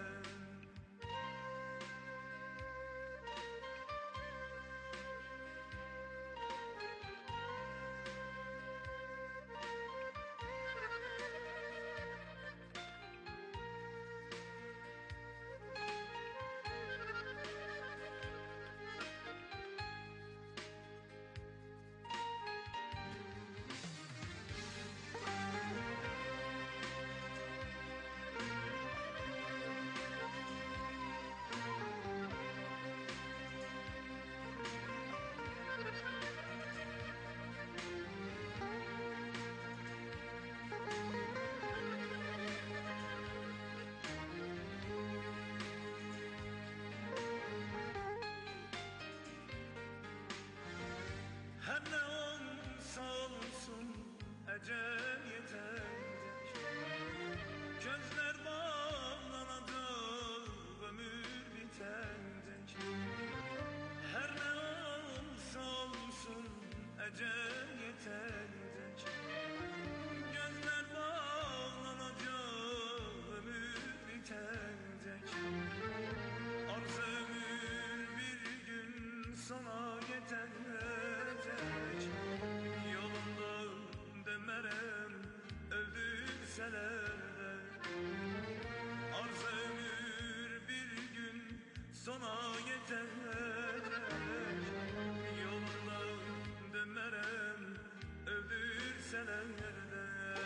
Her ne olsa olsun ecel yetecek. Gözler bağlanacak, ömür bitecek. Her ne olsa olsun ecel yetecek. Gözler bağlanacak, ömür bitecek. Arz ömür bir gün sona yetecek. Yolundan dönmərəm öldürsələr də. Arz ömür bir gün sona yetecek. Yolundan dönmərəm öldürsələr də.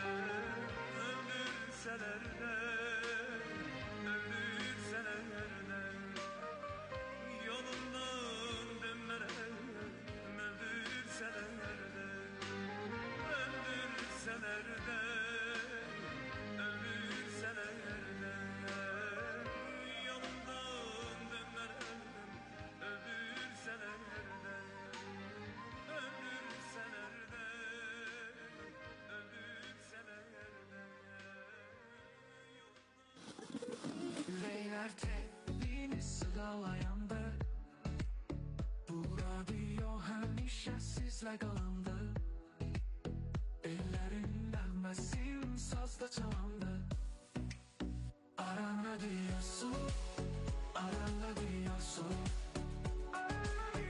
Öldürsələr də. Öldürsələr də. Yolundan dönmərəm öldürsələr də. Öldürsələr də. Öldürsələr də. Yolundan dönmərəm öldürsələr də. Öldürsələr də. Öldürsələr də. Yüreğler tepini sıralayandı. Bu radyo həmişə sizlə qalındı. Ellərin nəğməsin sazda çalandı. Aran radiosu, Aran radiosu, Aran radiosu.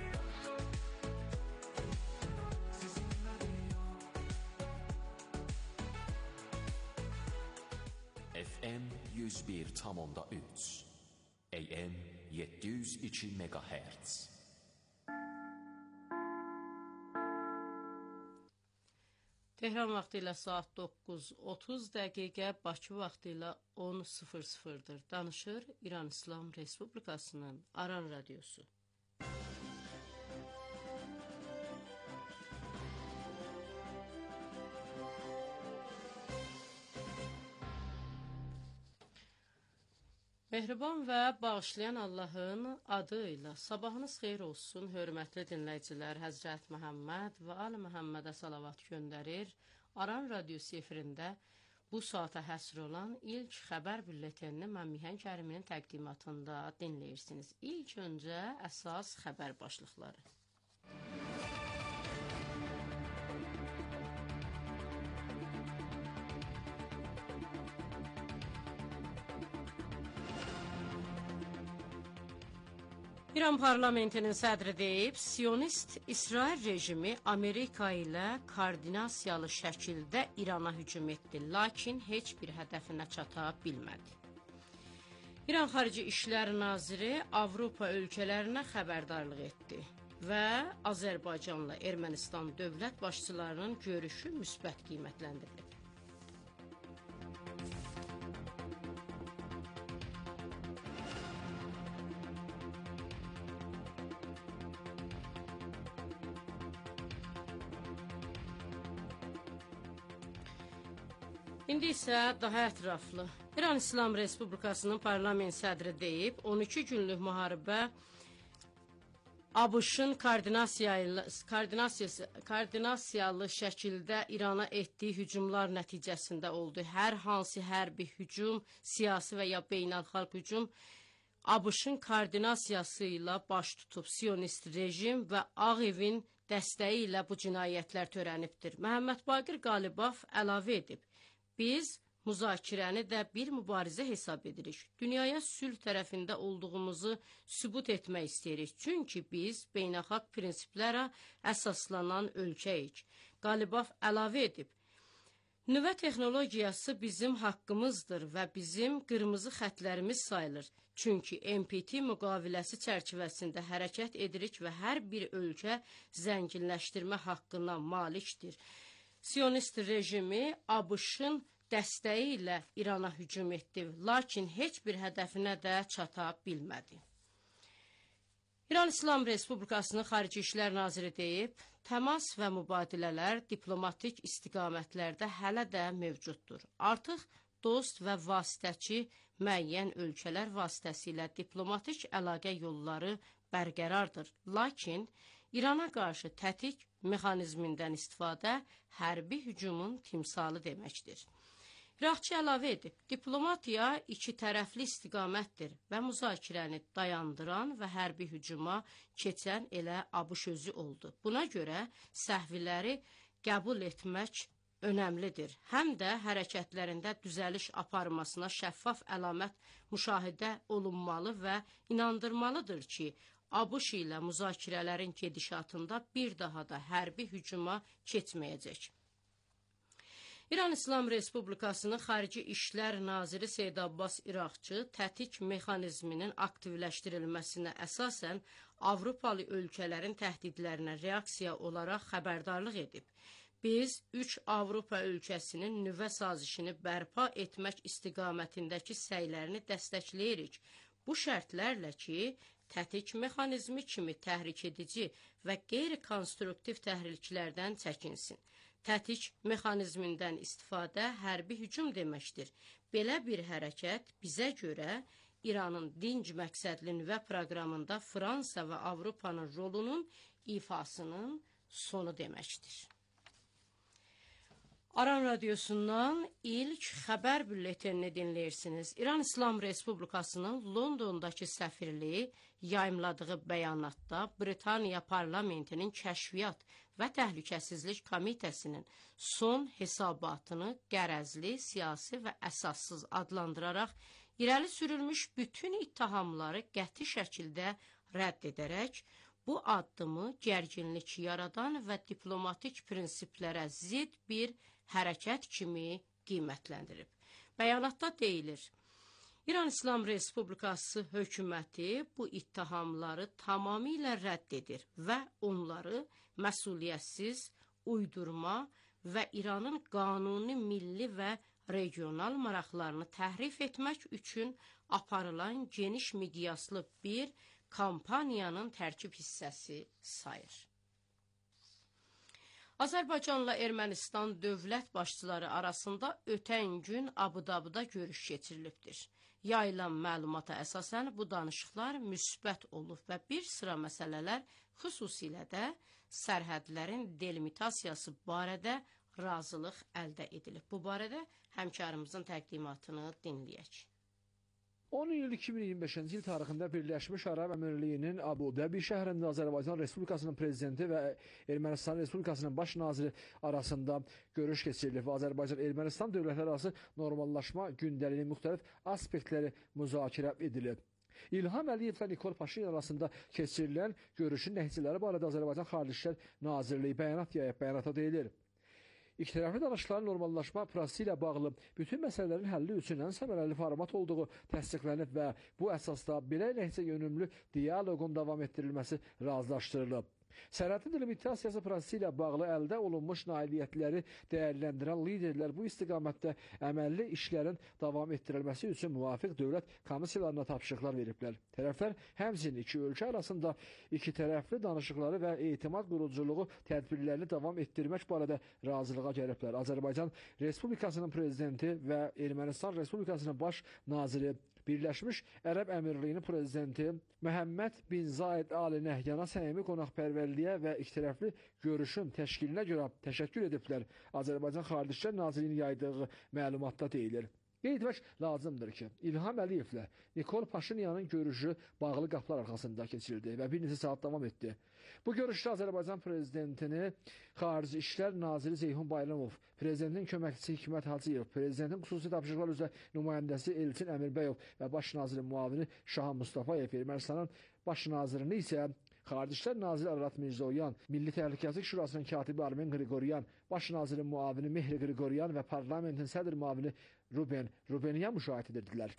101,3 AM 702 MHz. Tehran vaxtı ilə saat 9:30 dəqiqə, Bakı vaxtı ilə 10:00-dır. Danışır İran İslam Respublikasının Aran Radiosu. Mehriban və bağışlayan Allahın adı ilə sabahınız xeyir olsun, hörmətli dinləyicilər. Həzrət Məhəmməd və Ali Məhəmmədə salavat göndərir. Aran Radiosu efirində bu saata həsr olan ilk xəbər bülletenini mən Mihan Kəriminin təqdimatında dinləyirsiniz. İlk öncə əsas xəbər başlıqları. İran parlamentinin sədri deyib, Siyonist İsrail rejimi Amerika ilə koordinasiyalı şəkildə İrana hücum etdi, lakin heç bir hədəfinə çata bilmədi. İran Xarici İşlər Naziri Avropa ölkələrinə xəbərdarlıq etdi və Azərbaycanla Ermənistan dövlət başçılarının görüşü müsbət qiymətləndirilib. İndi isə daha ətraflı. İran İslam Respublikasının parlament sədri deyib, 12 günlük müharibə ABŞ-ın koordinasiyalı şəkildə İrana etdiyi hücumlar nəticəsində oldu. Hər hansı hərbi hücum, siyasi və ya beynəlxalq hücum ABŞ-ın koordinasiyası ilə baş tutub. Siyonist rejim və Ağ Evin dəstəyi ilə bu cinayətlər törənibdir. Məhəmməd Baqir Qalibov əlavə edib. Biz müzakirəni də bir mübarizə hesab edirik. Dünyaya sülh tərəfində olduğumuzu sübut etmək istəyirik. Çünki biz beynəlxalq prinsiplərə əsaslanan ölkəyik. Qalibov əlavə edib. Nüvə texnologiyası bizim haqqımızdır və bizim qırmızı xətlərimiz sayılır. Çünki NPT müqaviləsi çərçivəsində hərəkət edirik və hər bir ölkə zənginləşdirmə haqqına malikdir. Siyonist rejimi ABŞ-ın dəstəyi ilə İrana hücum etdi, lakin heç bir hədəfinə də çata bilmədi. İran İslam Respublikasının Xarici İşlər Naziri deyib, təmas və mübadilələr diplomatik istiqamətlərdə hələ də mövcuddur. Artıq dost və vasitəçi müəyyən ölkələr vasitəsilə diplomatik əlaqə yolları bərqərardır. Lakin İrana qarşı tətik mexanizmindən istifadə hərbi hücumun timsalı deməkdir. İraqçı əlavə edib, diplomatiya iki tərəfli istiqamətdir və müzakirəni dayandıran və hərbi hücuma keçən elə ABŞ özü oldu. Buna görə səhviləri qəbul etmək önəmlidir. Həm də hərəkətlərində düzəliş aparmasına şəffaf əlamət müşahidə olunmalı və inandırmalıdır ki, ABŞ ilə müzakirələrin gedişatında bir daha da hərbi hücuma keçməyəcək. İran İslam Respublikasının Xarici İşlər Naziri Seyid Abbas İraqçı tətik mexanizminin aktivləşdirilməsinə əsasən Avropalı ölkələrin təhdidlərinə reaksiya olaraq xəbərdarlıq edib. Biz 3 Avropa ölkəsinin nüvə sazişini bərpa etmək istiqamətindəki səylərini dəstəkləyirik. Bu şərtlərlə ki, tətik mexanizmi kimi təhrik edici və qeyri-konstruktiv təhriklərdən çəkinsin. Tətik mexanizmindən istifadə hərbi hücum deməkdir. Belə bir hərəkət bizə görə İranın dinc məqsədli nüvə proqramında Fransa və Avropanın rolunun ifasının sonu deməkdir. Aran Radiosundan ilk xəbər bülletenini dinləyirsiniz. İran İslam Respublikasının Londondakı səfirliyi yayımladığı bəyanatda Britaniya parlamentinin kəşfiyyat və təhlükəsizlik komitəsinin son hesabatını qərəzli, siyasi və əsassız adlandıraraq irəli sürülmüş bütün ittihamları qəti şəkildə rədd edərək, bu addımı gərginlik yaradan və diplomatik prinsiplərə zidd bir hərəkət kimi qiymətləndirib. Bəyanatda deyilir, İran İslam Respublikası hökuməti bu ittihamları tamamilə rədd edir və onları məsuliyyətsiz, uydurma və İranın qanuni, milli və regional maraqlarını təhrif etmək üçün aparılan geniş miqyaslı bir kampaniyanın tərkib hissəsi sayır. Azərbaycanla Ermənistan dövlət başçıları arasında ötən gün Abu-Dabidə görüş keçirilibdir. Yayılan məlumata əsasən bu danışıqlar müsbət olub və bir sıra məsələlər, xüsusilə də sərhədlərin delimitasiyası barədə razılıq əldə edilib. Bu barədə həmkarımızın təqdimatını dinləyək. 10 iyul 2025-ci il tarixində Birləşmiş Ərəb Əmirlikliyinin Abu-Dabi şəhərində Azərbaycan Respublikasının prezidenti və Ermənistan Respublikasının baş naziri arasında görüş keçirilib və Azərbaycan-Ermənistan dövlətləri arası normallaşma gündəliyinin müxtəlif aspektləri müzakirə edilib. İlham Əliyev və Nikol Paşinyan arasında keçirilən görüşün nəticələri barədə Azərbaycan Xarici İşlər Nazirliyi bəyanat yayıb. Bəyanata deyilir: İkitərəfli danışıqların normallaşma prosesi ilə bağlı bütün məsələlərin həlli üçün ən səmərəli format olduğu təsdiqlənib və bu əsasda belə nəticə yönümlü dialoqun davam etdirilməsi razılaşdırılıb. Sərhədin delimitasiyası prosesi ilə bağlı əldə olunmuş nailiyyətləri dəyərləndirən liderlər bu istiqamətdə əməlli işlərin davam etdirilməsi üçün müvafiq dövlət komissiyalarına tapşırıqlar veriblər. Tərəflər həmçinin iki ölkə arasında iki tərəfli danışıqları və etimad quruculuğu tədbirlərini davam etdirmək barədə razılığa gəliblər. Azərbaycan Respublikasının prezidenti və Ermənistan Respublikasının baş naziri, Birləşmiş Ərəb Əmirlikliyinin prezidenti Məhəmməd bin Zayed Al Nəhyana səmimi qonaqpərvərliyə və ikitərəfli görüşün təşkilinə görə təşəkkür ediblər. Azərbaycan Xarici İşlər Nazirliyinin yaydığı məlumatda deyilir. Qeyd etmək lazımdır ki, İlham Əliyevlə Nikol Paşinyanın görüşü bağlı qapılar arxasında keçirildi və bir neçə saat davam etdi. Bu görüşdə Azərbaycan prezidentini Xarici İşlər Naziri Zeyhun Bayramov, prezidentin köməkçisi Hikmət Hacıyev, prezidentin xüsusi tapşırıqlar üzrə nümayəndəsi Elçin Əmirbəyov və baş nazirin müavini Şahan Mustafayev, Ermənistanın baş nazirini isə Xarici İşlər Naziri Ararat Mirzoyan, Milli Təhlükəsizlik Şurasının katibi Armen Qriqoryan, baş nazirin müavini Mehri Qriqoryan və parlamentin sədr müavini Ruben Rubeniyan müşahidə edirdilər.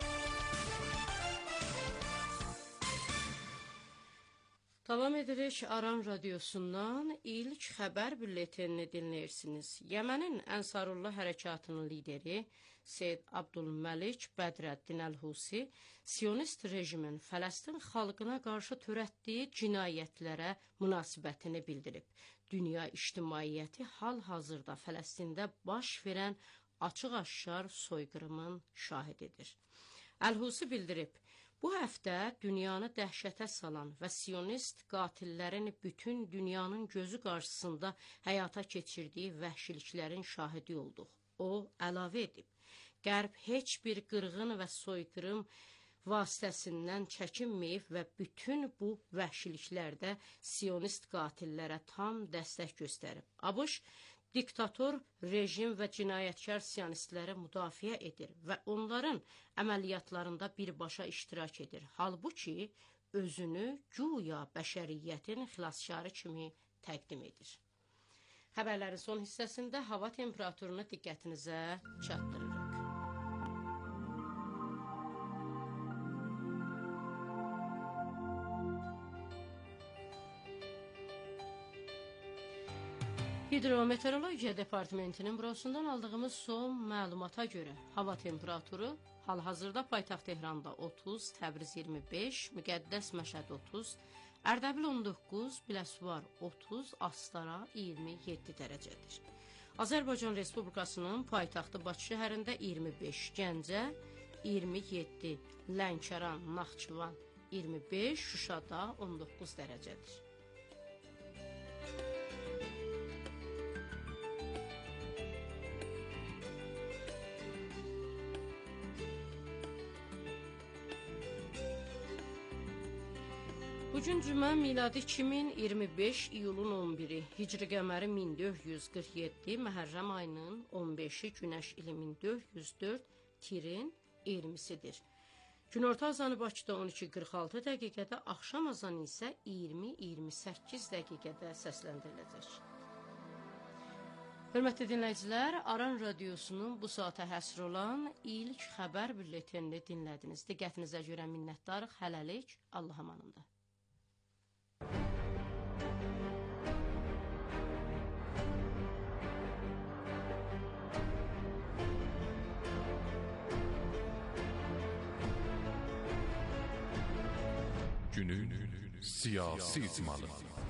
Davam edirik Aran Radiosundan ilk xəbər bülletenini dinləyirsiniz. Yəmənin Ənsarullah hərəkatının lideri Seyyid Abdülməlik Bədrəddin Əl-Husi Siyonist rejimin Fələstin xalqına qarşı törətdiyi cinayətlərə münasibətini bildirib. Dünya ictimaiyyəti hal-hazırda Fələstində baş verən açıq-aşkar soyqırımın şahididir. Əl-Husi bildirib, bu həftə dünyanı dəhşətə salan və siyonist qatillərin bütün dünyanın gözü qarşısında həyata keçirdiyi vəhşiliklərin şahidi olduq. O, əlavə edib, Qərb heç bir qırğın və soyqırım vasitəsindən çəkinməyib və bütün bu vəhşiliklərdə siyonist qatillərə tam dəstək göstərib. ABŞ diktator rejim və cinayətkar siyonistləri müdafiə edir və onların əməliyyatlarında birbaşa iştirak edir. Halbuki özünü güya bəşəriyyətin xilaskarı kimi təqdim edir. Xəbərlərin son hissəsində hava temperaturunu diqqətinizə çatdırırıq. Hidrometeorologiya Departamentinin bürosundan aldığımız son məlumata görə hava temperaturu hal-hazırda paytaxt Tehranda 30, Təbriz 25, Müqəddəs Məşəd 30, Ərdəbil 19, Biləsuvar 30, Astara 27 dərəcədir. Azərbaycan Respublikasının paytaxtı Bakı şəhərində 25, Gəncə 27, Lənkəran, Naxçıvan 25, Şuşada 19 dərəcədir. Bugün cümə miladi 2025 iyulun 11-i, hicri qəməri 1447, Məhərrəm ayının 15-i, günəş ili 1404, tirin 20-sidir. Günorta azanı Bakıda 12:46 dəqiqədə, axşam azanı isə 20-28 dəqiqədə səsləndiriləcək. Hörmətli dinləyicilər, Aran Radiosunun bu saata həsr olan ilk xəbər bülletenini dinlədiniz. Diqqətinizə görə minnətdarıq. Hələlik, Allah amanında. Günün siyasi icmalı.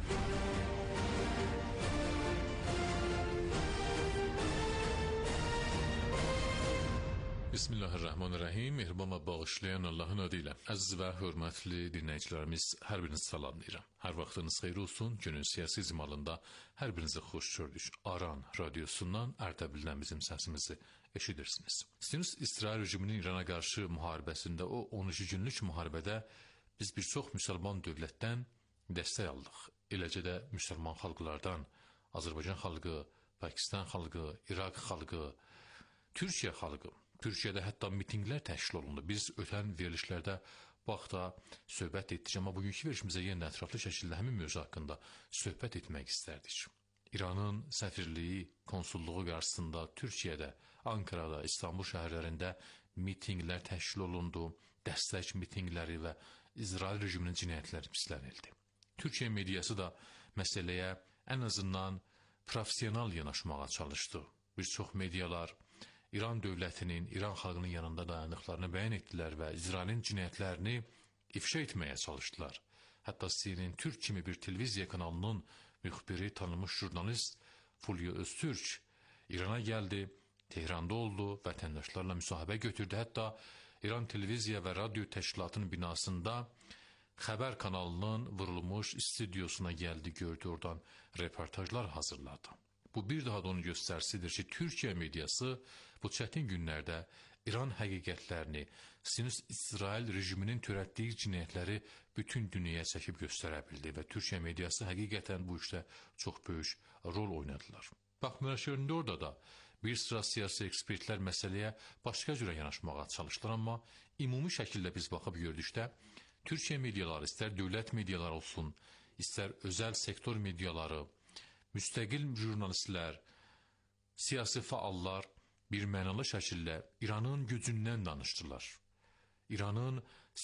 Bismillahirrahmanirrahim. Mehriban və bağışlayan Allahın adıyla. Əziz və hörmətli dinləyicilərimiz, hər birinizi salamlayıram. Hər vaxtınız xeyir olsun. Günün siyasi icmalında hər birinizi xoş gördük. Aran radiosundan Ərdəbildən bizim səsimizi eşidirsiniz. İsrail rejiminin İrana qarşı müharibəsində, o 12 günlük müharibədə biz bir çox müsəlman dövlətdən dəstək aldıq. Eləcə də müsəlman xalqlardan, Azərbaycan xalqı, Pakistan xalqı, İraq xalqı, Türkiyə xalqı. Türkiyədə hətta mitinqlər təşkil olundu. Biz ötən verilişlərdə bu haqda söhbət etdik, amma bugünkü verilişimizə yenə ətraflı şəkildə həmin mövzu haqqında söhbət etmək istərdik. İranın səfirliyi, konsulluğu qarşısında Türkiyədə, Ankarada, İstanbul şəhərlərində mitinqlər təşkil olundu, dəstək mitinqləri və İsrail rejiminin cinayətləri pislənildi. Türkiyə mediası da məsələyə ən azından professional yanaşmağa çalışdı. Bir çox medialar İran dövlətinin, İran xalqının yanında dayandıqlarını bəyan etdilər və İsrailin cinayətlərini ifşa etməyə çalışdılar. Hətta CNN Türk kimi bir televiziya kanalının müxbiri, tanınmış jurnalist Fulya Öztürk İrana gəldi, Tehranda oldu, vətəndaşlarla müsahibə götürdü. Hətta İran televiziya və radio təşkilatının binasında xəbər kanalının vurulmuş studiosuna gəldi, gördü, oradan reportajlar hazırladı. Bu bir daha da onun göstərisidir ki, Türkiyə mediası bu çətin günlərdə İran həqiqətlərini, İsrail rejiminin törətdiyi cinayətləri bütün dünyaya çəkib göstərə bildi və Türkiyə mediası həqiqətən bu işdə çox böyük rol oynadılar. Baxmayaraq ki, orada da bir sıra siyasi ekspertlər məsələyə başqa cürə yanaşmağa çalışdılar, amma ümumi şəkildə biz baxıb gördükdə Türkiyə mediaları, istər dövlət mediaları olsun, istər özəl sektor mediaları, müstəqil jurnalistlər, siyasi fəallar bir mənalı şəkildə İranın gücündən danışdılar. İranın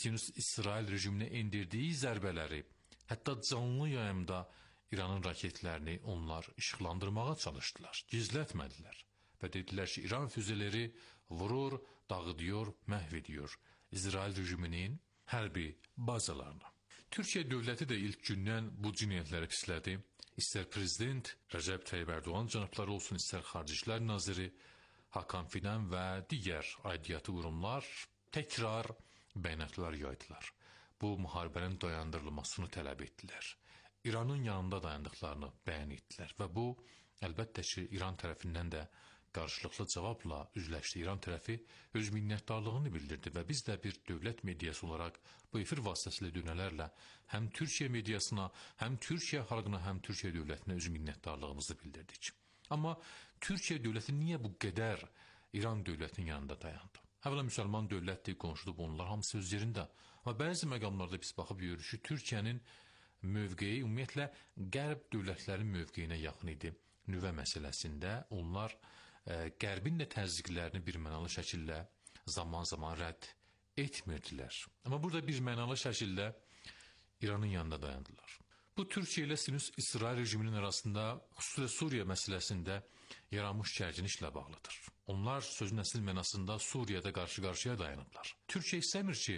İsrail rejiminə endirdiyi zərbələri, hətta canlı yayımda İranın raketlərini onlar işıqlandırmağa çalışdılar, gizlətmədilər və dedilər ki, İran füzeləri vurur, dağıdıyor, məhv ediyor İsrail rejiminin hərbi bazalarını. Türkiyə dövləti də ilk gündən bu cinayətləri pislədi. İstər prezident Rəcəb Tayyib Ərdoğan cənabları olsun, istər Xarici İşlər naziri Hakan Fidan və digər aidiyyatı qurumlar təkrar bəyanatlar yaydılar. Bu müharibənin dayandırılmasını tələb etdilər. İranın yanında dayandıqlarını bəyan etdilər və bu əlbəttə ki, İran tərəfindən də qarşılıqlı cavabla üzləşdi. İran tərəfi öz minnətdarlığını bildirdi və biz də bir dövlət mediası olaraq bu efir vasitəsilə dönələrlə həm Türkiyə mediasına, həm Türkiyə xalqına, həm Türkiyə dövlətinə öz minnətdarlığımızı bildirdik. Amma Türkiyə dövləti niyə bu qədər İran dövlətinin yanında dayandı? Əvvəla müsəlman dövlətdir, qonşudur, bunlar hamısı öz yerində. Amma bəzi məqamlarda biz baxıb görürük ki, Türkiyənin mövqeyi ümumiyyətlə qərb dövlətlərin mövqeyinə yaxın idi. Nüvə məsələsində onlar Qərbin də təzyiqlərini bir mənalı şəkildə zaman-zaman rədd etmirdilər. Amma burada bir mənalı şəkildə İranın yanında dayandılar. Bu Türkiyə ilə İsrail rejiminin arasında, xüsusilə Suriya məsələsində yaranmış gərginliklə bağlıdır. Onlar sözün əsl mənasında Suriyada qarşı-qarşıya dayanıblar. Türkiyə istəmir ki,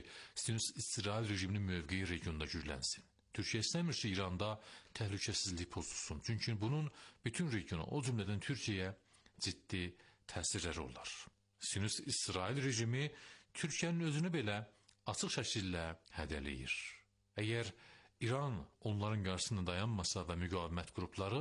İsrail rejiminin mövqeyi regionda güclənsin. Türkiyə istəmir ki, İranda təhlükəsizlik pozulsun. Çünki bunun bütün regiona, o cümlədən Türkiyəyə ciddi təsirləri olar. İsrail rejimi Türkiyənin özünü belə açıq şəkildə hədələyir. Əgər İran onların qarşısında dayanmasa və müqavimət qrupları,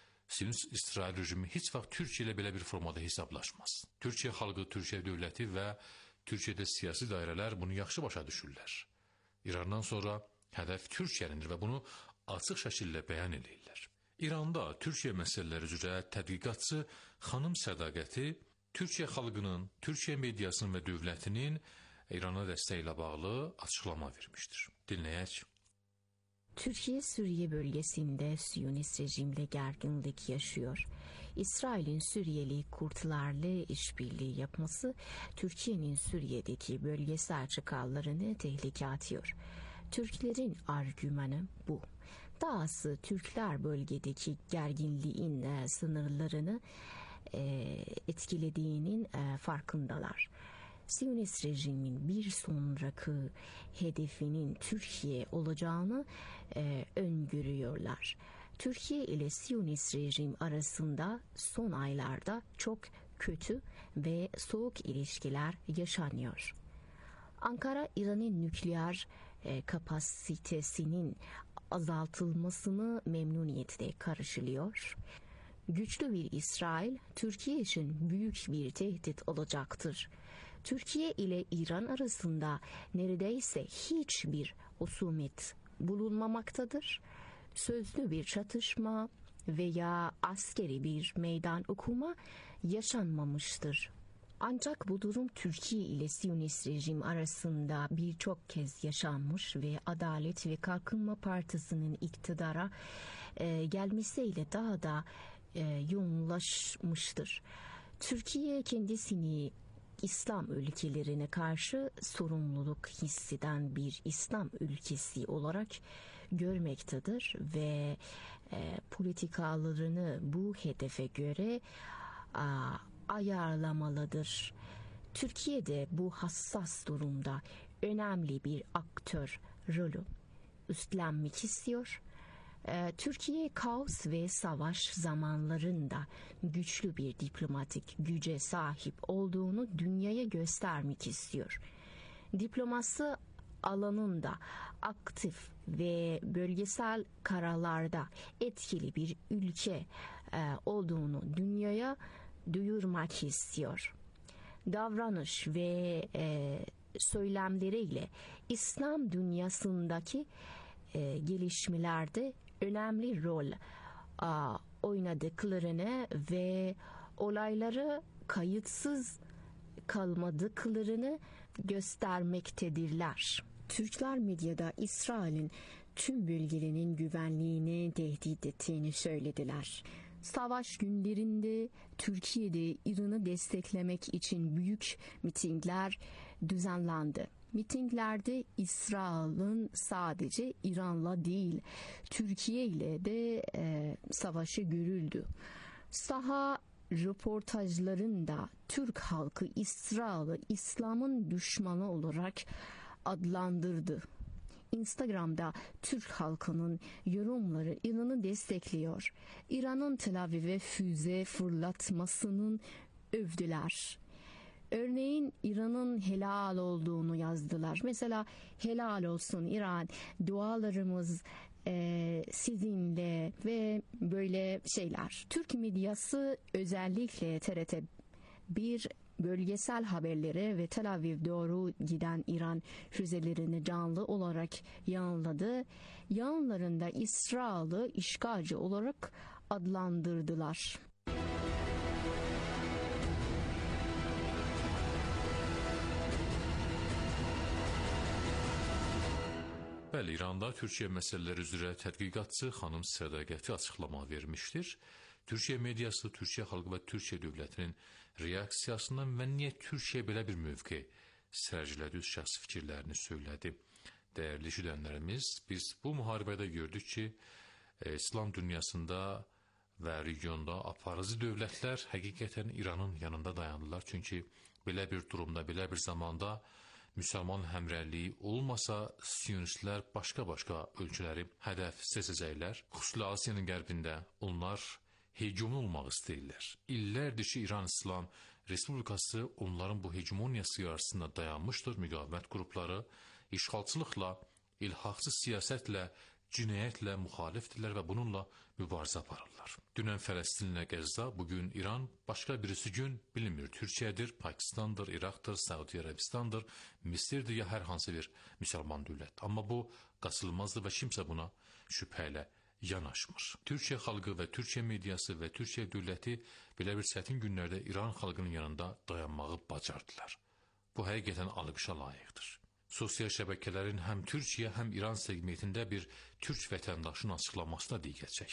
İsrail rejimi heç vaxt Türkiyə ilə belə bir formada hesablaşmaz. Türkiyə xalqı, Türkiyə dövləti və Türkiyədə siyasi dairələr bunu yaxşı başa düşürlər. İrandan sonra hədəf Türkiyənindir və bunu açıq şəkildə bəyan edirlər. İranda Türkiyə məsələləri üzrə tədqiqatçı Xanım Sədaqəti Türkiyə xalqının, Türkiyə mediasının və dövlətinin İrana dəstəyi ilə bağlı açıqlama vermiştir. Dinləyək. Türkiye Suriye bölgesinde Siyonist rejimle gerginlik yaşıyor. İsrail'in Suriyeli Kurtlarla işbirliği yapması Türkiye'nin Suriye'deki bölgesel çıkarlarını tehlikeye atıyor. Türklerin argümanı bu. Dahası Türkler bölgedeki gerginliğin sınırlarını etkilediğinin farkındalar. Siyonist rejimin bir sonraki hedefinin Türkiye olacağını öngörüyorlar. Türkiye ile Siyonist rejim arasında son aylarda çok kötü ve soğuk ilişkiler yaşanıyor. Ankara, İran'ın nükleer kapasitesinin azaltılmasını memnuniyetle karşılıyor. Güçlü bir İsrail, Türkiye için büyük bir tehdit olacaktır. Türkiye ile İran arasında neredeyse hiçbir husumet bulunmamaktadır. Sözlü bir çatışma veya askeri bir meydan okuma yaşanmamıştır. Ancak bu durum Türkiye ile Siyonist rejim arasında birçok kez yaşanmış ve Adalet ve Kalkınma Partisi'nin iktidara gelmesiyle daha da yoğunlaşmıştır. Türkiye kendisini İslam ülkelerine karşı sorumluluk hisseden bir İslam ülkesi olarak görmektedir ve politikalarını bu hedefe göre ayarlamalıdır. Türkiye'de bu hassas durumda önemli bir aktör rolü üstlenmek istiyor. Türkiye kaos ve savaş zamanlarında güçlü bir diplomatik güce sahip olduğunu dünyaya göstermek istiyor. Diplomasi alanında aktif ve bölgesel kararlarda etkili bir ülke olduğunu dünyaya duyurmak istiyor. Davranış ve söylemleriyle İslam dünyasındaki gelişmelerde önemli rol oynadıklarını ve olayları kayıtsız kalmadıklarını göstermektedirler. Türkler medyada İsrail'in tüm bölgelerinin güvenliğini tehdit ettiğini söylediler. Savaş günlerinde Türkiye'de İran'ı desteklemek için büyük mitingler düzenlendi. Mitinglerde İsrail'in sadece İran'la değil Türkiye ile de savaşı görüldü. Saha röportajlarında Türk halkı İsrail'i İslam'ın düşmanı olarak adlandırdı. Instagram'da Türk halkının yorumları İran'ı destekliyor. İran'ın Tel Aviv'e füze fırlatmasının övdüler. Örneğin İran'ın helal olduğunu yazdılar. Mesela helal olsun İran, dualarımız sizinle ve böyle şeyler. Türk medyası özellikle TRT 1 bölgesel haberlere ve Tel Aviv doğru giden İran füzelerini canlı olarak yayınladı. Yayınlarında İsrail'i işgalci olarak adlandırdılar. Bəli, İranda Türkiyə məsələləri üzrə tədqiqatçı xanım Sədaqəti açıqlama vermişdir. Türkiyə mediası, Türkiyə xalqı və Türkiyə dövlətinin reaksiyasından və niyə Türkiyə belə bir mövqe sərgilədi, öz şəxsi fikirlərini söylədi. Dəyərli işləyənlərimiz, biz bu müharibədə gördük ki, İslam dünyasında və regionda aparıcı dövlətlər həqiqətən İranın yanında dayandılar. Çünki belə bir durumda, belə bir zamanda müsəlman həmrəyliyi olmasa, siyonistlər başqa-başqa ölkələri hədəf seçəcəklər. Xüsusilə Asiyanın qərbində onlar hegemon olmaq istəyirlər. İllərdir ki, İran İslam Respublikası onların bu hegemoniyası qarşısında dayanmışdır. Müqavimət qrupları işğalçılıqla, ilhaqçı siyasətlə, cinayətlə müxalifdirlər və bununla mübarizə aparırlar. Dünən Fələstinlə Qəzza, bugün İran, başqa birisi gün bilinmir. Türkiyədir, Pakistandır, İraqdır, Səudi Ərəbistandır, Misirdir ya hər hansı bir müsəlman dövlət. Amma bu qaçılmazdır və kimsə buna şübhə ilə yanaşmır. Türkiyə xalqı və Türkiyə mediası və Türkiyə dövləti belə bir çətin günlərdə İran xalqının yanında dayanmağı bacardılar. Bu həqiqətən alqışa layiqdir. Sosial şəbəkələrin həm Türkiyə, həm İran segmentində bir türk vətəndaşının açıqlamasına diqqət çəkdi.